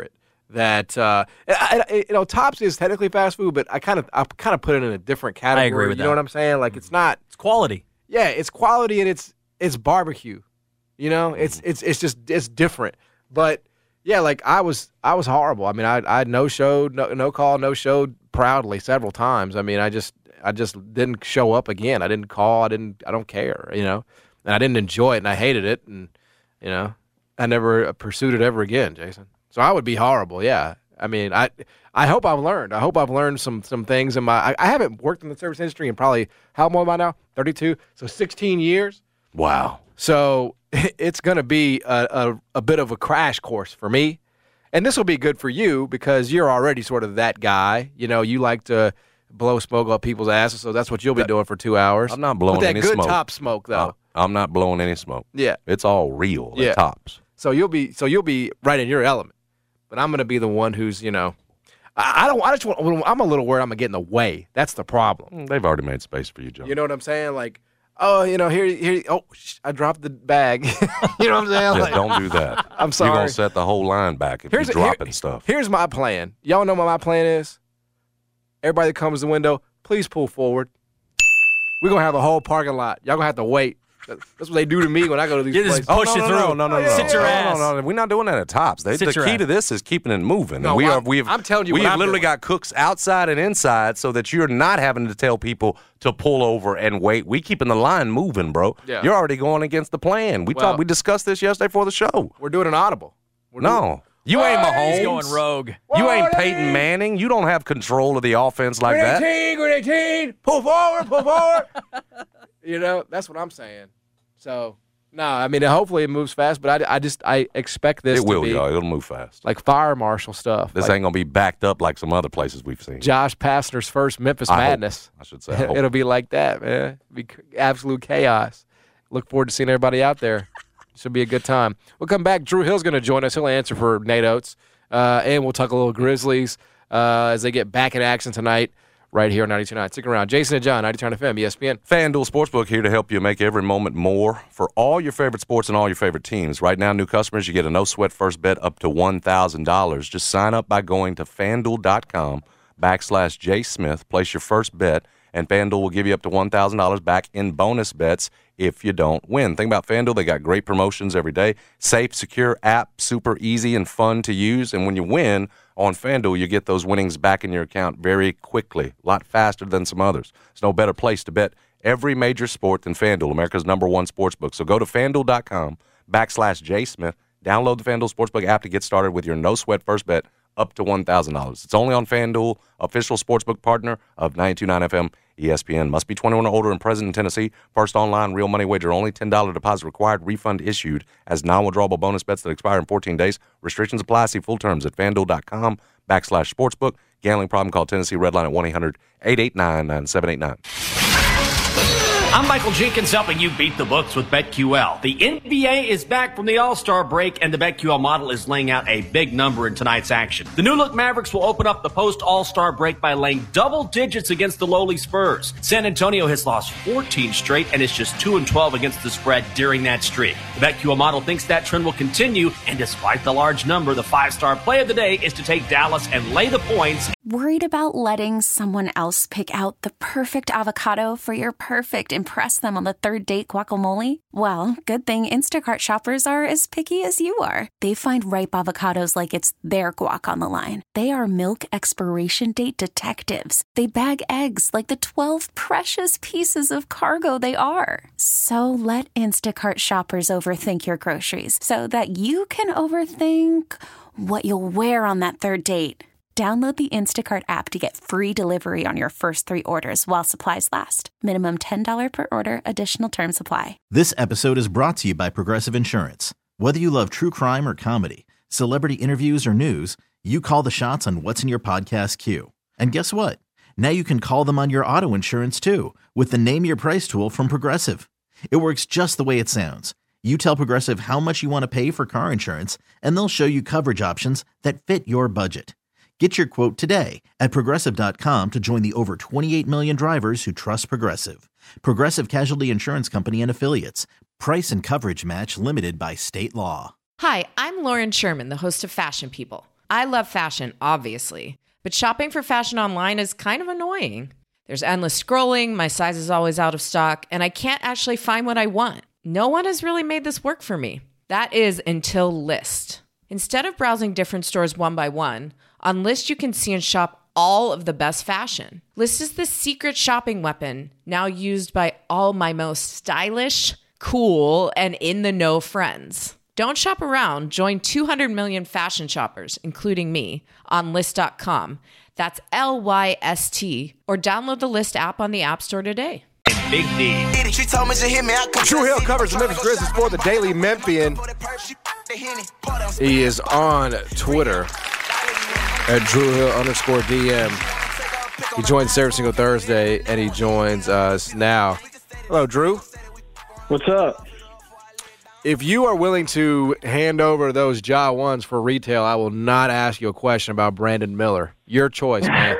that uh, I, I, you know, Tops is technically fast food, but I kind of I kind of put it in a different category. I agree with you that. know what I'm saying? Like it's not. It's quality. Yeah, it's quality and it's it's barbecue. You know, it's it's it's just it's different. But yeah, like I was I was horrible. I mean, I I no showed no no call no showed proudly several times. I mean, I just I just didn't show up again. I didn't call. I didn't. I don't care. You know, and I didn't enjoy it, and I hated it, and you know, I never pursued it ever again, Jason. So I would be horrible. Yeah. I mean, I I hope I've learned. I hope I've learned some some things in my. I, I haven't worked in the service industry in probably how old am I now? thirty-two. So sixteen years. Wow. So it's going to be a, a a bit of a crash course for me, and this will be good for you because you're already sort of that guy. You know, you like to blow smoke up people's asses, so that's what you'll be doing for two hours. I'm not blowing With that any good smoke. top smoke though. I'm not blowing any smoke. Yeah. It's all real. The Yeah. Tops. So you'll be so you'll be right in your element, but I'm going to be the one who's you know, I, I don't. I just want. I'm a little worried. I'm going to get in the way. That's the problem. Mm, They've already made space for you, Joe. You know what I'm saying? Like, oh, you know, here, here. Oh, sh- I dropped the bag. You know what I'm saying? Yeah, Like, don't do that. I'm sorry. You're going to set the whole line back if Here's you're a- dropping here- stuff. Here's my plan. Y'all know what my plan is? Everybody that comes to the window, please pull forward. We're going to have a whole parking lot. Y'all going to have to wait. That- That's what they do to me when I go to these You just places. push no, it no, through. No, no, no, Sit no. your no, ass. No, no, We're not doing that at Tops. They, Sit the your key ass. to this is keeping it moving. No, and we I'm- are, we've, I'm telling you we what have I'm literally doing. got cooks outside and inside so that you're not having to tell people to pull over and wait. We keeping the line moving, bro. Yeah. You're already going against the plan. We Well- talked. We discussed this yesterday before the show. We're doing an audible. We're doing- No. You ain't Mahomes. He's going rogue. You ain't Peyton Manning. You don't have control of the offense like that. Green eighteen, green eighteen, pull forward, pull forward. You know, that's what I'm saying. So, no, I mean, hopefully it moves fast, but I, I just, I expect this It to will, be y'all. It'll move fast. like fire marshal stuff. This like ain't gonna be backed up like some other places we've seen. Josh Pastner's first Memphis I hope. Madness. I should say. I hope. It'll be like that, man. It'll be c- absolute chaos. Look forward to seeing everybody out there. Should be a good time. We'll come back. Drew Hill's going to join us. He'll answer for Nate Oates. Uh, and we'll talk a little Grizzlies uh, as they get back in action tonight right here on ninety-two point nine. Stick around. Jason and John, ninety-two point nine F M, E S P N. FanDuel Sportsbook here to help you make every moment more for all your favorite sports and all your favorite teams. Right now, new customers, you get a no-sweat first bet up to one thousand dollars. Just sign up by going to FanDuel.com backslash J Smith. Place your first bet, and FanDuel will give you up to one thousand dollars back in bonus bets if you don't win. Think about FanDuel. They got great promotions every day. Safe, secure app, super easy and fun to use. And when you win on FanDuel, you get those winnings back in your account very quickly, a lot faster than some others. There's no better place to bet every major sport than FanDuel, America's number one sportsbook. So go to FanDuel.com backslash J Smith. Download the FanDuel Sportsbook app to get started with your no-sweat first bet up to one thousand dollars. It's only on FanDuel, official sportsbook partner of ninety-two point nine F M E S P N. Must be twenty-one or older and present in Tennessee. First online, real money wager only. ten dollars deposit required. Refund issued as non-withdrawable bonus bets that expire in fourteen days. Restrictions apply. See full terms at FanDuel.com backslash sportsbook. Gambling problem? Call Tennessee Redline at one eight hundred eight eight nine nine seven eight nine. I'm Michael Jenkins helping you beat the books with BetQL. The N B A is back from the All-Star break, and the BetQL model is laying out a big number in tonight's action. The new-look Mavericks will open up the post-All-Star break by laying double digits against the lowly Spurs. San Antonio has lost fourteen straight and is just two and twelve against the spread during that streak. The BetQL model thinks that trend will continue, and despite the large number, the five-star play of the day is to take Dallas and lay the points. Worried about letting someone else pick out the perfect avocado for your perfect impress them on the third date guacamole? Well, good thing Instacart shoppers are as picky as you are. They find ripe avocados like it's their guac on the line. They are milk expiration date detectives. They bag eggs like the twelve precious pieces of cargo they are. So let Instacart shoppers overthink your groceries so that you can overthink what you'll wear on that third date. Download the Instacart app to get free delivery on your first three orders while supplies last. Minimum ten dollars per order. Additional terms apply. This episode is brought to you by Progressive Insurance. Whether you love true crime or comedy, celebrity interviews or news, you call the shots on what's in your podcast queue. And guess what? Now you can call them on your auto insurance too with the Name Your Price tool from Progressive. It works just the way it sounds. You tell Progressive how much you want to pay for car insurance, and they'll show you coverage options that fit your budget. Get your quote today at Progressive dot com to join the over twenty-eight million drivers who trust Progressive. Progressive Casualty Insurance Company and Affiliates. Price and coverage match limited by state law. Hi, I'm Lauren Sherman, the host of Fashion People. I love fashion, obviously, but shopping for fashion online is kind of annoying. There's endless scrolling, my size is always out of stock, and I can't actually find what I want. No one has really made this work for me. That is until Lyst. Instead of browsing different stores one by one, on Lyst you can see and shop all of the best fashion. Lyst is the secret shopping weapon now used by all my most stylish, cool, and in-the-know friends. Don't shop around. Join two hundred million fashion shoppers, including me, on Lyst dot com. That's L Y S T. Or download the Lyst app on the App Store today. Big D. Drew Hill covers the Memphis Grizzlies for the Daily Memphian. He is on Twitter at Drew Hill underscore D M. He joins every single Thursday, and he joins us now. Hello, Drew. What's up? If you are willing to hand over those Jaw ones for retail, I will not ask you a question about Brandon Miller. Your choice, man.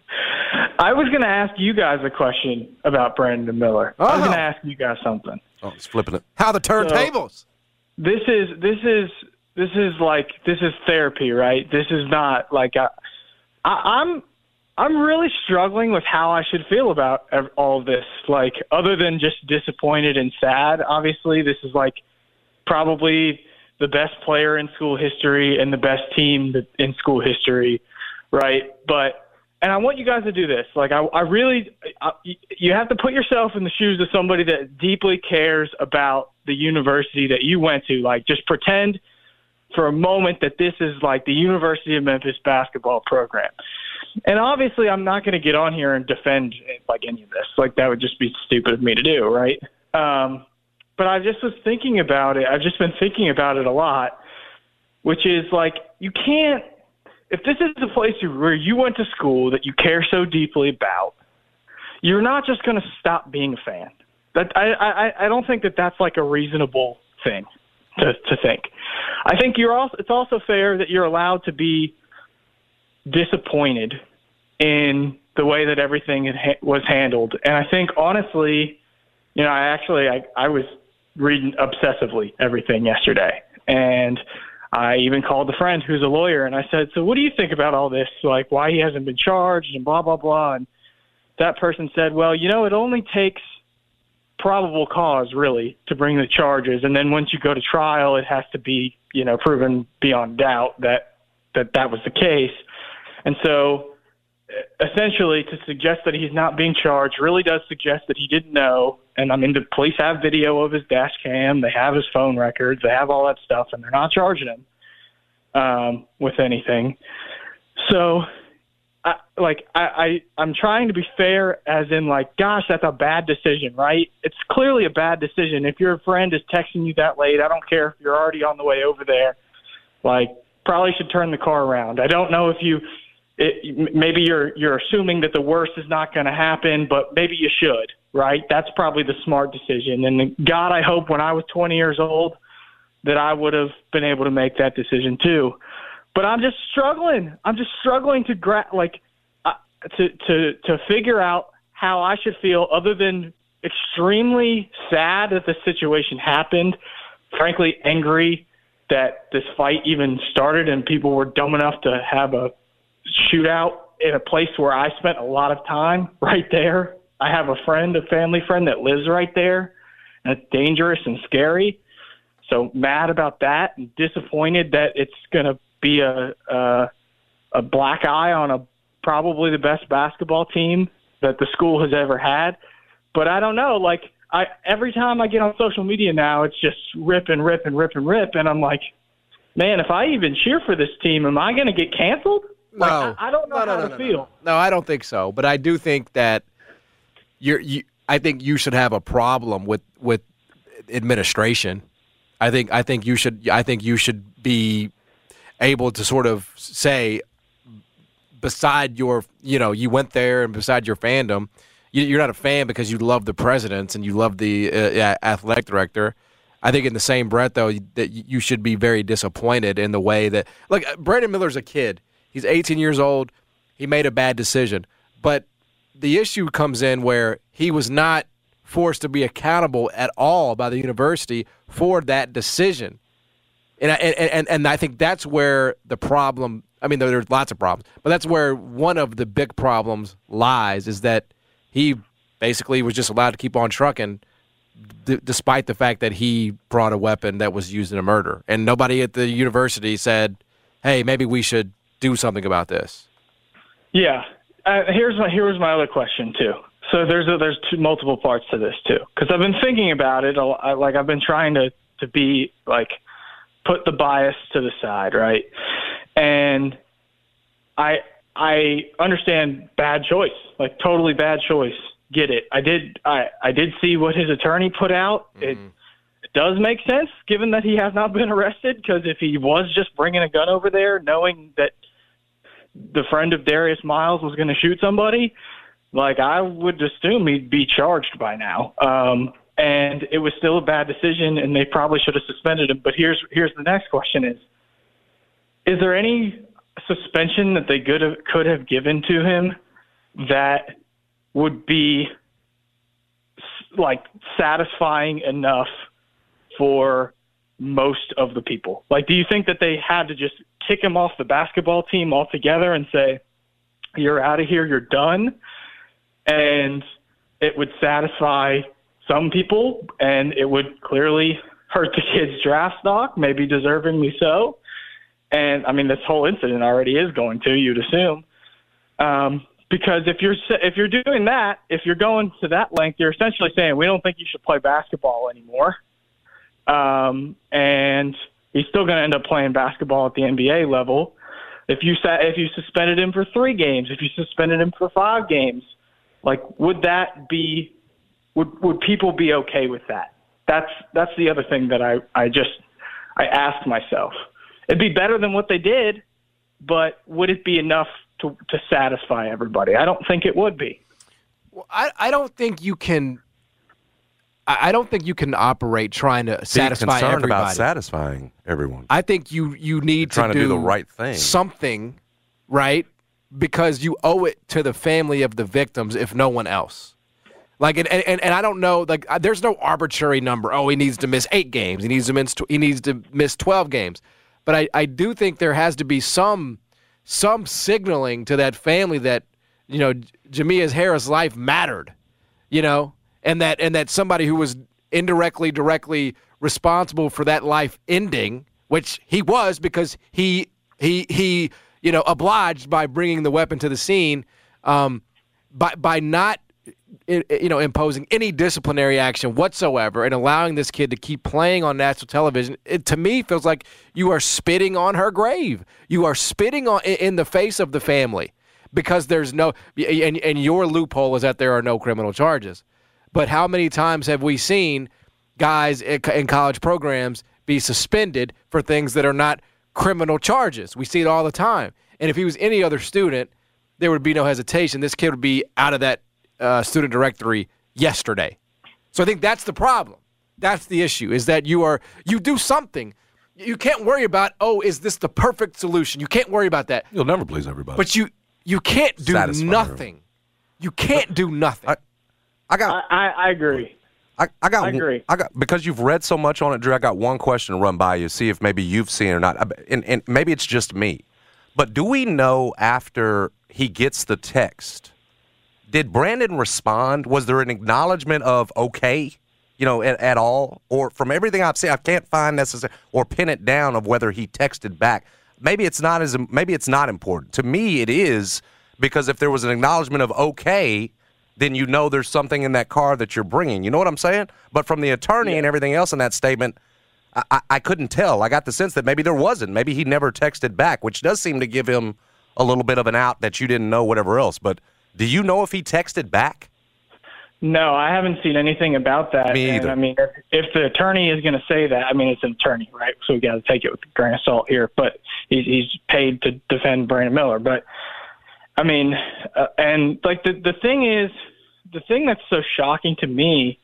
I was going to ask you guys a question about Brandon Miller. Oh. I was going to ask you guys something. Oh, it's flipping it. How the turntables? So, this is this is this is like this is therapy, right? This is not like I, I, I'm I'm really struggling with how I should feel about all of this. Like, other than just disappointed and sad. Obviously, this is like probably the best player in school history and the best team in school history, right? But, and I want you guys to do this. Like, I, I really, I, you have to put yourself in the shoes of somebody that deeply cares about the university that you went to. Like, just pretend for a moment that this is like the University of Memphis basketball program. And obviously, I'm not going to get on here and defend like any of this. Like, that would just be stupid of me to do, right? Um, But I just was thinking about it. I've just been thinking about it a lot, which is like, you can't, if this is the place where you went to school that you care so deeply about, you're not just going to stop being a fan. That I, I, I don't think that that's like a reasonable thing to, to think. I think you're also, it's also fair that you're allowed to be disappointed in the way that everything was handled. And I think, honestly, you know, I actually, I, I was reading obsessively everything yesterday. And I even called a friend who's a lawyer, and I said, so what do you think about all this? Like, why he hasn't been charged and blah, blah, blah. And that person said, well, you know, it only takes probable cause, really, to bring the charges. And then once you go to trial, it has to be, you know, proven beyond doubt that that, that was the case. And so essentially, to suggest that he's not being charged really does suggest that he didn't know. And I mean, the police have video of his dash cam. They have his phone records. They have all that stuff, and they're not charging him um, with anything. So, I, like, I, I, I'm trying to be fair as in, like, gosh, that's a bad decision, right? It's clearly a bad decision. If your friend is texting you that late, I don't care if you're already on the way over there. Like, probably should turn the car around. I don't know if you – It, maybe you're you're assuming that the worst is not going to happen, but maybe you should, right? That's probably the smart decision. And God, I hope when I was twenty years old that I would have been able to make that decision too. But I'm just struggling. I'm just struggling to gra- like uh, to to to figure out how I should feel, other than extremely sad that the situation happened. Frankly, angry that this fight even started and people were dumb enough to have a shootout in a place where I spent a lot of time right there. I have a friend, a family friend that lives right there, and it's dangerous and scary. So mad about that and disappointed that it's going to be a, a a black eye on a probably the best basketball team that the school has ever had. But I don't know, like I every time I get on social media now, it's just rip and rip and rip and rip, and I'm like, man, if I even cheer for this team, am I going to get canceled? No, like, I, I don't know no, no, how no, to no, feel. No. no, I don't think so. But I do think that you're. You, I think you should have a problem with, with administration. I think. I think you should. I think you should be able to sort of say, beside your, you know, you went there and beside your fandom, you, you're not a fan because you love the presidents and you love the uh, athletic director. I think in the same breath, though, that you should be very disappointed in the way that, look, Brandon Miller's a kid. He's eighteen years old. He made a bad decision. But the issue comes in where he was not forced to be accountable at all by the university for that decision. And and and, and I think that's where the problem I mean, there, there's lots of problems, but that's where one of the big problems lies is that he basically was just allowed to keep on trucking d- despite the fact that he brought a weapon that was used in a murder. And nobody at the university said, hey, maybe we should do something about this. Yeah. Uh, here's my, here was my other question, too. So there's a, there's two, multiple parts to this, too. Because I've been thinking about it. I, like, I've been trying to, to be, like, put the bias to the side, right? And I I understand bad choice, like totally bad choice. Get it. I did I, I did see what his attorney put out. Mm-hmm. It, it does make sense given that he has not been arrested, because if he was just bringing a gun over there knowing that the friend of Darius Miles was going to shoot somebody, like I would assume he'd be charged by now. Um, and it was still a bad decision, and they probably should have suspended him. But here's here's the next question is, is there any suspension that they could have, could have given to him that would be like satisfying enough for most of the people? Like, do you think that they had to just kick him off the basketball team altogether and say, you're out of here, you're done? And it would satisfy some people, and it would clearly hurt the kid's draft stock, maybe deservingly so. And I mean, this whole incident already is going to, you'd assume, um, because if you're if you're doing that, if you're going to that length, you're essentially saying we don't think you should play basketball anymore. Um, and he's still going to end up playing basketball at the N B A level. If you sa- if you suspended him for three games, if you suspended him for five games, like would that be would would people be okay with that? That's that's the other thing that I I just I ask myself. It'd be better than what they did, but would it be enough to, to satisfy everybody? I don't think it would be. Well, I, I don't think you can. I don't think you can operate trying to be satisfy concerned everybody. about satisfying everyone. I think you you need to trying do, to do the right thing, something, right? Because you owe it to the family of the victims, if no one else. Like, and, and, and I don't know, like, there's no arbitrary number. Oh, he needs to miss eight games. He needs to miss. He needs to miss twelve games. But I, I do think there has to be some some signaling to that family that, you know, Jamea Harris' life mattered, you know, and that and that somebody who was indirectly, directly responsible for that life ending, which he was because he he he you know obliged by bringing the weapon to the scene, um, by by not you know imposing any disciplinary action whatsoever and allowing this kid to keep playing on national television. It to me feels like you are spitting on her grave. You are spitting on in the face of the family, because there's no and and your loophole is that there are no criminal charges. But how many times have we seen guys in college programs be suspended for things that are not criminal charges? We see it all the time. And if he was any other student, there would be no hesitation. This kid would be out of that uh, student directory yesterday. So I think that's the problem. That's the issue, is that you are you do something. You can't worry about, oh, is this the perfect solution? You can't worry about that. You'll never please everybody. But you you can't do Satisfy nothing. Her. You can't but do nothing. I, I got. I, I agree. I, I got. I agree. I got because you've read so much on it, Drew. I got one question to run by you, see if maybe you've seen it or not, and, and maybe it's just me. But do we know after he gets the text, did Brandon respond? Was there an acknowledgement of okay, you know, at, at all, or from everything I've seen, I can't find necessarily or pin it down of whether he texted back. Maybe it's not as maybe it's not important to me. It is, because if there was an acknowledgement of okay, then you know there's something in that car that you're bringing. You know what I'm saying? But from the attorney yeah. and everything else in that statement, I, I, I couldn't tell. I got the sense that maybe there wasn't. Maybe he never texted back, which does seem to give him a little bit of an out that you didn't know, whatever else. But do you know if he texted back? No, I haven't seen anything about that. Me either. And, I mean, if, if the attorney is going to say that, I mean, it's an attorney, right? So we got to take it with a grain of salt here. But he's, he's paid to defend Brandon Miller. But I mean, uh, and like the the thing is, the thing that's so shocking to me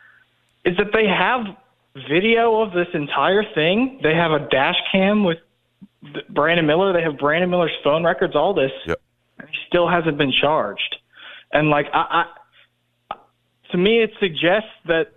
is that they have video of this entire thing. They have a dash cam with Brandon Miller. They have Brandon Miller's phone records, all this. Yep. And he still hasn't been charged. And like, I, I to me, it suggests that,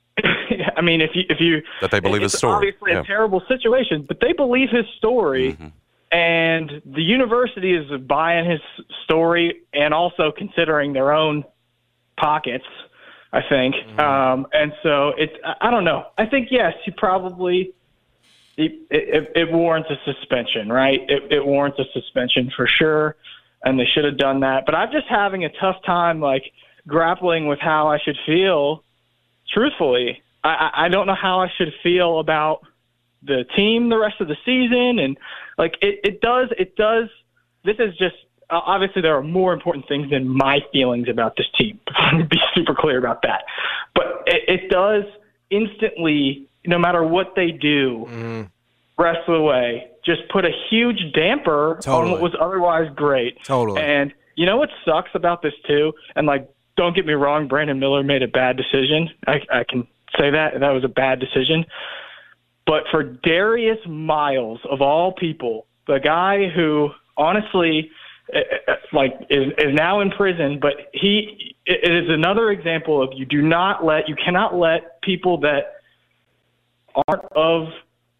I mean, if you, if you, that they believe his it's story. Obviously yeah. a terrible situation, but they believe his story. Mm-hmm. And the university is buying his story and also considering their own pockets, I think. Mm-hmm. Um, and so it's, I don't know. I think, yes, he probably, it, it, it warrants a suspension, right? It, it warrants a suspension for sure. And they should have done that. But I'm just having a tough time, like, grappling with how I should feel. Truthfully, I, I don't know how I should feel about the team the rest of the season. And, like, it, it does, it does, this is just, uh, obviously there are more important things than my feelings about this team. Be super clear about that. But it, it does instantly, no matter what they do, mm-hmm. rest of the way, just put a huge damper totally. on what was otherwise great. Totally. And you know what sucks about this too? And, like, don't get me wrong, Brandon Miller made a bad decision. I, I can say that. That was a bad decision. But for Darius Miles, of all people, the guy who honestly, like, is, is now in prison, but he it is another example of you do not let, you cannot let people that aren't of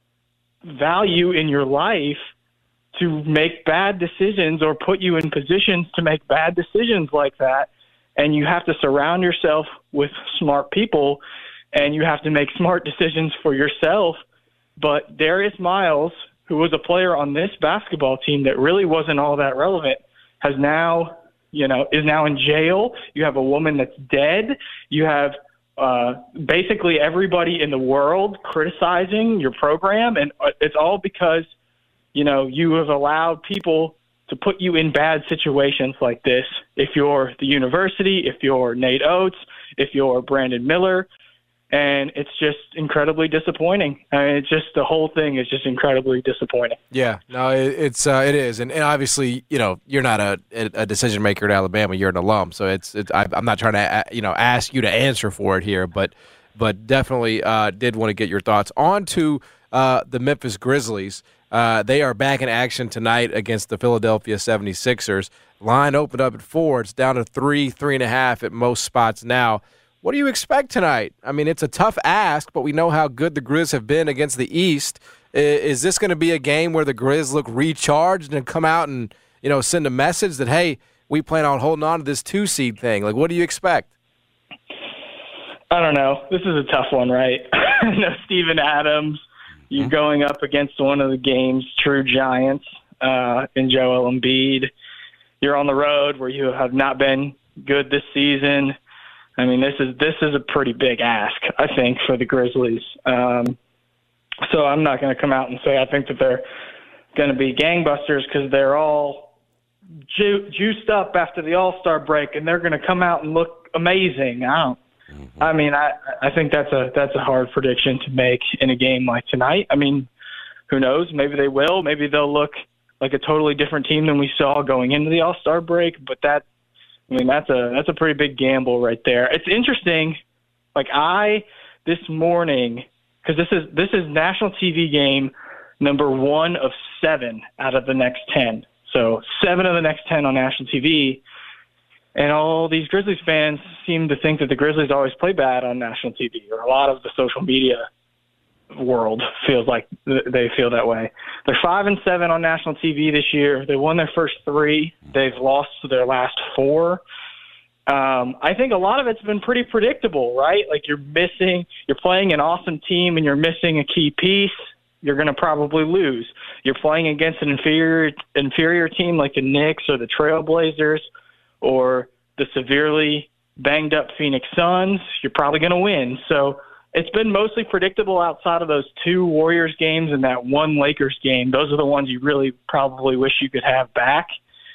value in your life to make bad decisions or put you in positions to make bad decisions like that. And you have to surround yourself with smart people, and you have to make smart decisions for yourself. But Darius Miles, who was a player on this basketball team that really wasn't all that relevant, has now, you know, is now in jail. You have a woman that's dead. You have uh, basically everybody in the world criticizing your program. And it's all because, you know, you have allowed people to put you in bad situations like this. If you're the university, if you're Nate Oates, if you're Brandon Miller, and it's just incredibly disappointing. I mean, it's just, the whole thing is just incredibly disappointing. Yeah, no, it, it's uh, it is, and, and obviously, you know, you're not a, a decision maker at Alabama. You're an alum, so it's, it's I, I'm not trying to you know ask you to answer for it here, but but definitely uh, did want to get your thoughts on to uh, the Memphis Grizzlies. Uh, they are back in action tonight against the Philadelphia seventy-sixers. Line opened up at four. It's down to three, three and a half at most spots now. What do you expect tonight? I mean, it's a tough ask, but we know how good the Grizz have been against the East. Is this going to be a game where the Grizz look recharged and come out and, you know, send a message that, hey, we plan on holding on to this two-seed thing? Like, what do you expect? I don't know. This is a tough one, right? No Steven Adams. You're mm-hmm. going up against one of the game's true giants uh, in Joel Embiid. You're on the road where you have not been good this season. I mean, this is this is a pretty big ask, I think, for the Grizzlies. Um, so I'm not going to come out and say I think that they're going to be gangbusters because they're all ju- juiced up after the All-Star break and they're going to come out and look amazing. I don't. Mm-hmm. I mean, I, I think that's a that's a hard prediction to make in a game like tonight. I mean, who knows? Maybe they will. Maybe they'll look like a totally different team than we saw going into the All-Star break. But that, I mean, that's a that's a pretty big gamble right there. It's interesting. Like I this morning, because this is this is national T V game number one of seven out of the next ten. So seven of the next ten on national T V. And all these Grizzlies fans seem to think that the Grizzlies always play bad on national T V, or a lot of the social media world feels like they feel that way. They're five and seven on national T V this year. They won their first three. They've lost to their last four. Um, I think a lot of it's been pretty predictable, right? Like you're missing, you're playing an awesome team and you're missing a key piece. You're going to probably lose. You're playing against an inferior inferior team like the Knicks or the Trailblazers, or the severely banged-up Phoenix Suns, you're probably going to win. So it's been mostly predictable outside of those two Warriors games and that one Lakers game. Those are the ones you really probably wish you could have back.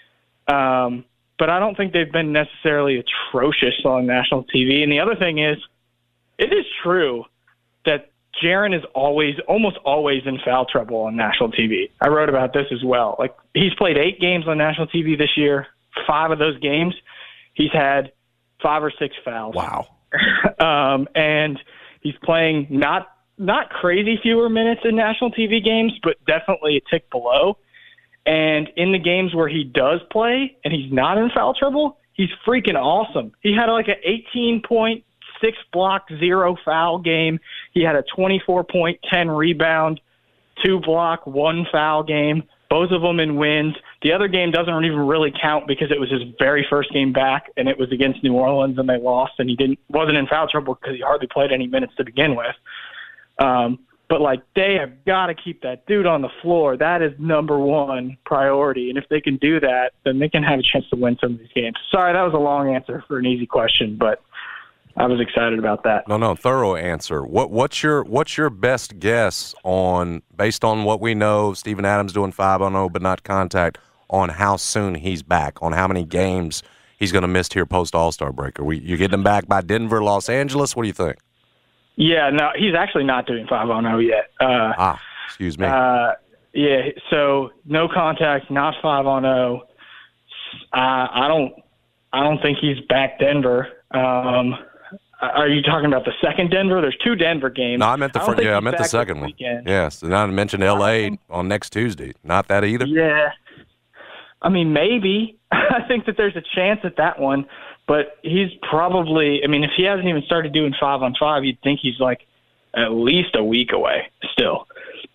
Um, but I don't think they've been necessarily atrocious on national T V. And the other thing is, it is true that Jaren is always, almost always in foul trouble on national T V. I wrote about this as well. Like, he's played eight games on national T V this year. Five of those games, he's had five or six fouls. Wow. um, and he's playing not not crazy fewer minutes in national T V games, but definitely a tick below. And in the games where he does play and he's not in foul trouble, he's freaking awesome. He had like an eighteen point, six block, zero foul game. He had a twenty-four point, ten rebound, two block, one foul game. both of them in wins. The other game doesn't even really count because it was his very first game back, and it was against New Orleans, and they lost, and he didn't wasn't in foul trouble because he hardly played any minutes to begin with. Um, but, like, they have got to keep that dude on the floor. That is number one priority, and if they can do that, then they can have a chance to win some of these games. Sorry, that was a long answer for an easy question, but I was excited about that. No, no, thorough answer. What what's your what's your best guess on, based on what we know, Steven Adams doing five on oh but not contact, on how soon he's back, on how many games he's going to miss here post All-Star break? Are we you getting him back by Denver, Los Angeles? What do you think? Yeah, no, he's actually not doing five on oh yet. Uh, ah, excuse me. Uh, yeah, so no contact, not five on oh. Uh, I don't, I don't think he's back Denver. Um, are you talking about the second Denver? There's two Denver games. No, I meant the I first. Yeah, I meant the second one. Weekend. Yes, and I mentioned L A on next Tuesday. Not that either. Yeah, I mean maybe. I think that there's a chance at that one. But he's probably, I mean, if he hasn't even started doing five on five, you'd think he's like at least a week away still.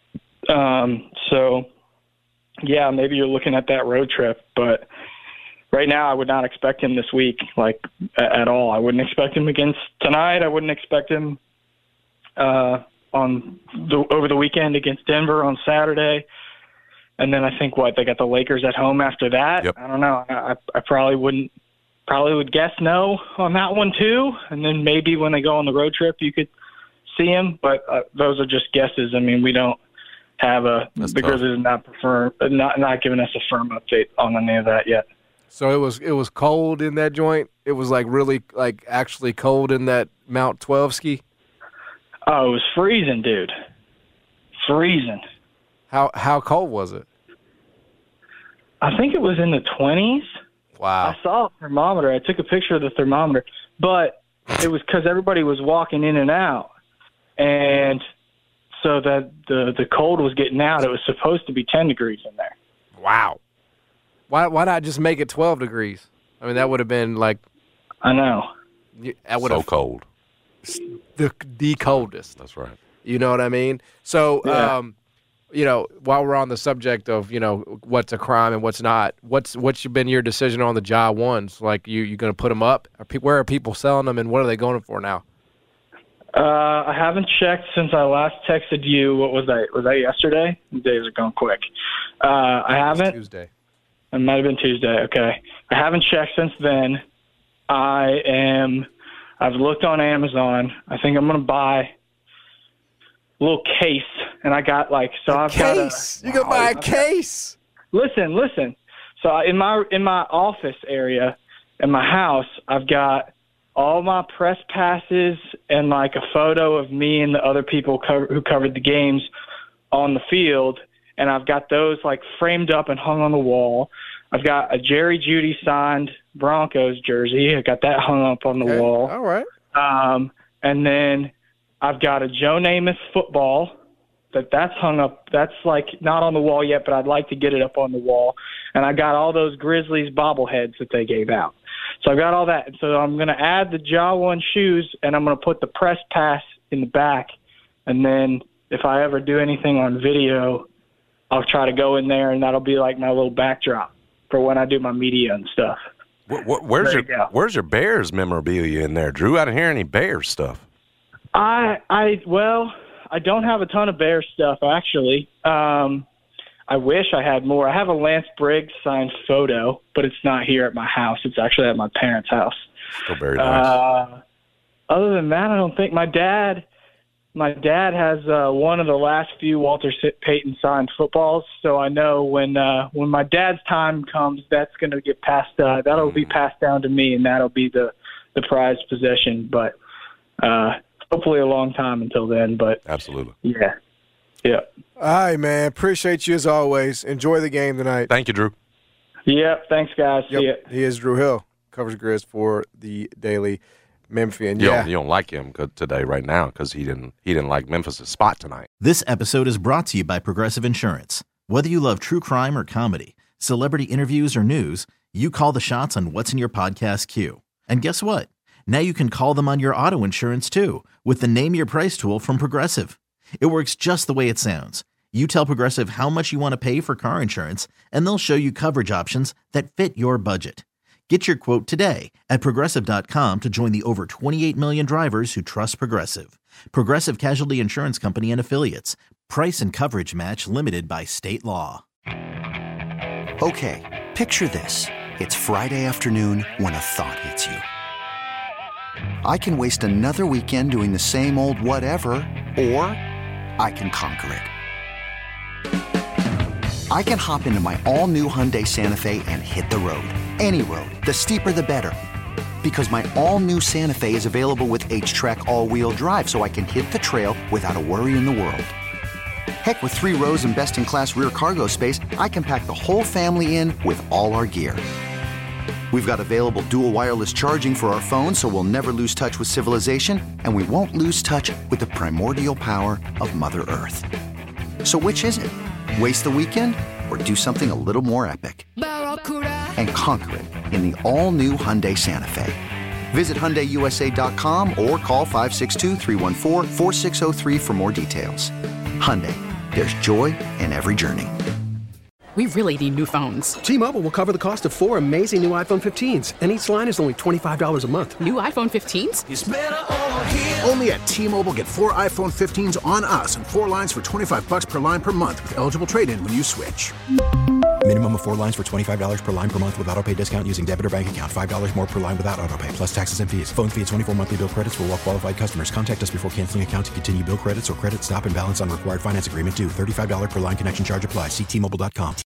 Um, so, yeah, maybe you're looking at that road trip. But right now I would not expect him this week, like, at all. I wouldn't expect him against tonight. I wouldn't expect him uh, on the, over the weekend against Denver on Saturday. And then I think, what, they got the Lakers at home after that? Yep. I don't know. I, I probably wouldn't. Probably would guess no on that one too, and then maybe when they go on the road trip you could see him, but uh, those are just guesses. I mean, we don't have a That's the tough. Grizzlies not prefer not not giving us a firm update on any of that yet. So it was it was cold in that joint. It was like really like actually cold in that Mount twelve ski. Oh, it was freezing, dude. Freezing. How how cold was it? I think it was in the twenties. Wow. I saw a thermometer. I took a picture of the thermometer, but it was because everybody was walking in and out, and so that the the cold was getting out. It was supposed to be ten degrees in there. Wow. Why why not just make it twelve degrees? I mean, that would have been like. I know. That would So have cold. the the coldest. That's right. You know what I mean? So, Yeah. um, you know, while we're on the subject of, you know, what's a crime and what's not, what's what's been your decision on the Ja ones? Like, you you going to put them up? Are pe- where are people selling them, and what are they going for now? Uh, I haven't checked since I last texted you. What was that? Was that yesterday? The days are going quick. Uh, I haven't. Tuesday. It might have been Tuesday. Okay. I haven't checked since then. I am. I've looked on Amazon. I think I'm going to buy a little case, and I got like so. A I've case. got a, You can buy a I've case. Got, listen, listen. So I- in my in my office area, in my house, I've got all my press passes and like a photo of me and the other people cover, who covered the games on the field, and I've got those like framed up and hung on the wall. I've got a Jerry Jeudy signed Broncos jersey. I got that hung up on the Okay. wall. All right. Um, and then I've got a Joe Namath football that that's hung up. That's like not on the wall yet, but I'd like to get it up on the wall. And I got all those Grizzlies bobbleheads that they gave out. So I've got all that. And so I'm going to add the Ja one shoes, and I'm going to put the press pass in the back. And then if I ever do anything on video, I'll try to go in there, and that'll be like my little backdrop for when I do my media and stuff. Wh- wh- where's There your you go. Where's your Bears memorabilia in there, Drew? I didn't hear any Bears stuff. I I well, I don't have a ton of Bears stuff actually. Um, I wish I had more. I have a Lance Briggs signed photo, but it's not here at my house. It's actually at my parents' house. Still very nice. Uh, other than that, I don't think my dad. My dad has uh, one of the last few Walter Payton signed footballs, so I know when uh, when my dad's time comes, that's going to get passed. Uh, that'll be passed down to me, and that'll be the the prized possession. But uh, hopefully, a long time until then. But Absolutely. yeah, yeah, All right, man. Appreciate you as always. Enjoy the game tonight. Thank you, Drew. yeah. Thanks, guys. Yep. See ya. He is Drew Hill, covers Grizz for the Daily Memphian. You, Yeah. don't, you don't like him 'cause- today, right now, because he didn't he didn't like Memphis' spot tonight. This episode is brought to you by Progressive Insurance. Whether you love true crime or comedy, celebrity interviews or news, you call the shots on what's in your podcast queue. And guess what? Now you can call them on your auto insurance too with the Name Your Price tool from Progressive. It works just the way it sounds. You tell Progressive how much you want to pay for car insurance, and they'll show you coverage options that fit your budget. Get your quote today at Progressive dot com to join the over twenty-eight million drivers who trust Progressive. Progressive Casualty Insurance Company and Affiliates. Price and coverage match limited by state law. Okay, picture this. It's Friday afternoon when a thought hits you. I can waste another weekend doing the same old whatever, or I can conquer it. I can hop into my all-new Hyundai Santa Fe and hit the road. Any road. The steeper, the better. Because my all-new Santa Fe is available with H-Track all-wheel drive, so I can hit the trail without a worry in the world. Heck, with three rows and best-in-class rear cargo space, I can pack the whole family in with all our gear. We've got available dual wireless charging for our phones, so we'll never lose touch with civilization, and we won't lose touch with the primordial power of Mother Earth. So which is it? Waste the weekend or do something a little more epic? And conquer it in the all-new Hyundai Santa Fe. Visit Hyundai U S A dot com or call five six two, three one four, four six zero three for more details. Hyundai, there's joy in every journey. We really need new phones. T-Mobile will cover the cost of four amazing new iPhone fifteens, and each line is only twenty-five dollars a month. New iPhone fifteens? It's better over here. Only at T-Mobile, get four iPhone fifteens on us and four lines for twenty-five dollars per line per month with eligible trade-in when you switch. Minimum of four lines for twenty-five dollars per line per month with autopay discount using debit or bank account. five dollars more per line without autopay, plus taxes and fees. Phone fee at twenty-four monthly bill credits for well-qualified customers. Contact us before canceling account to continue bill credits or credit stop and balance on required finance agreement due. thirty-five dollars per line connection charge applies. See T Mobile dot com.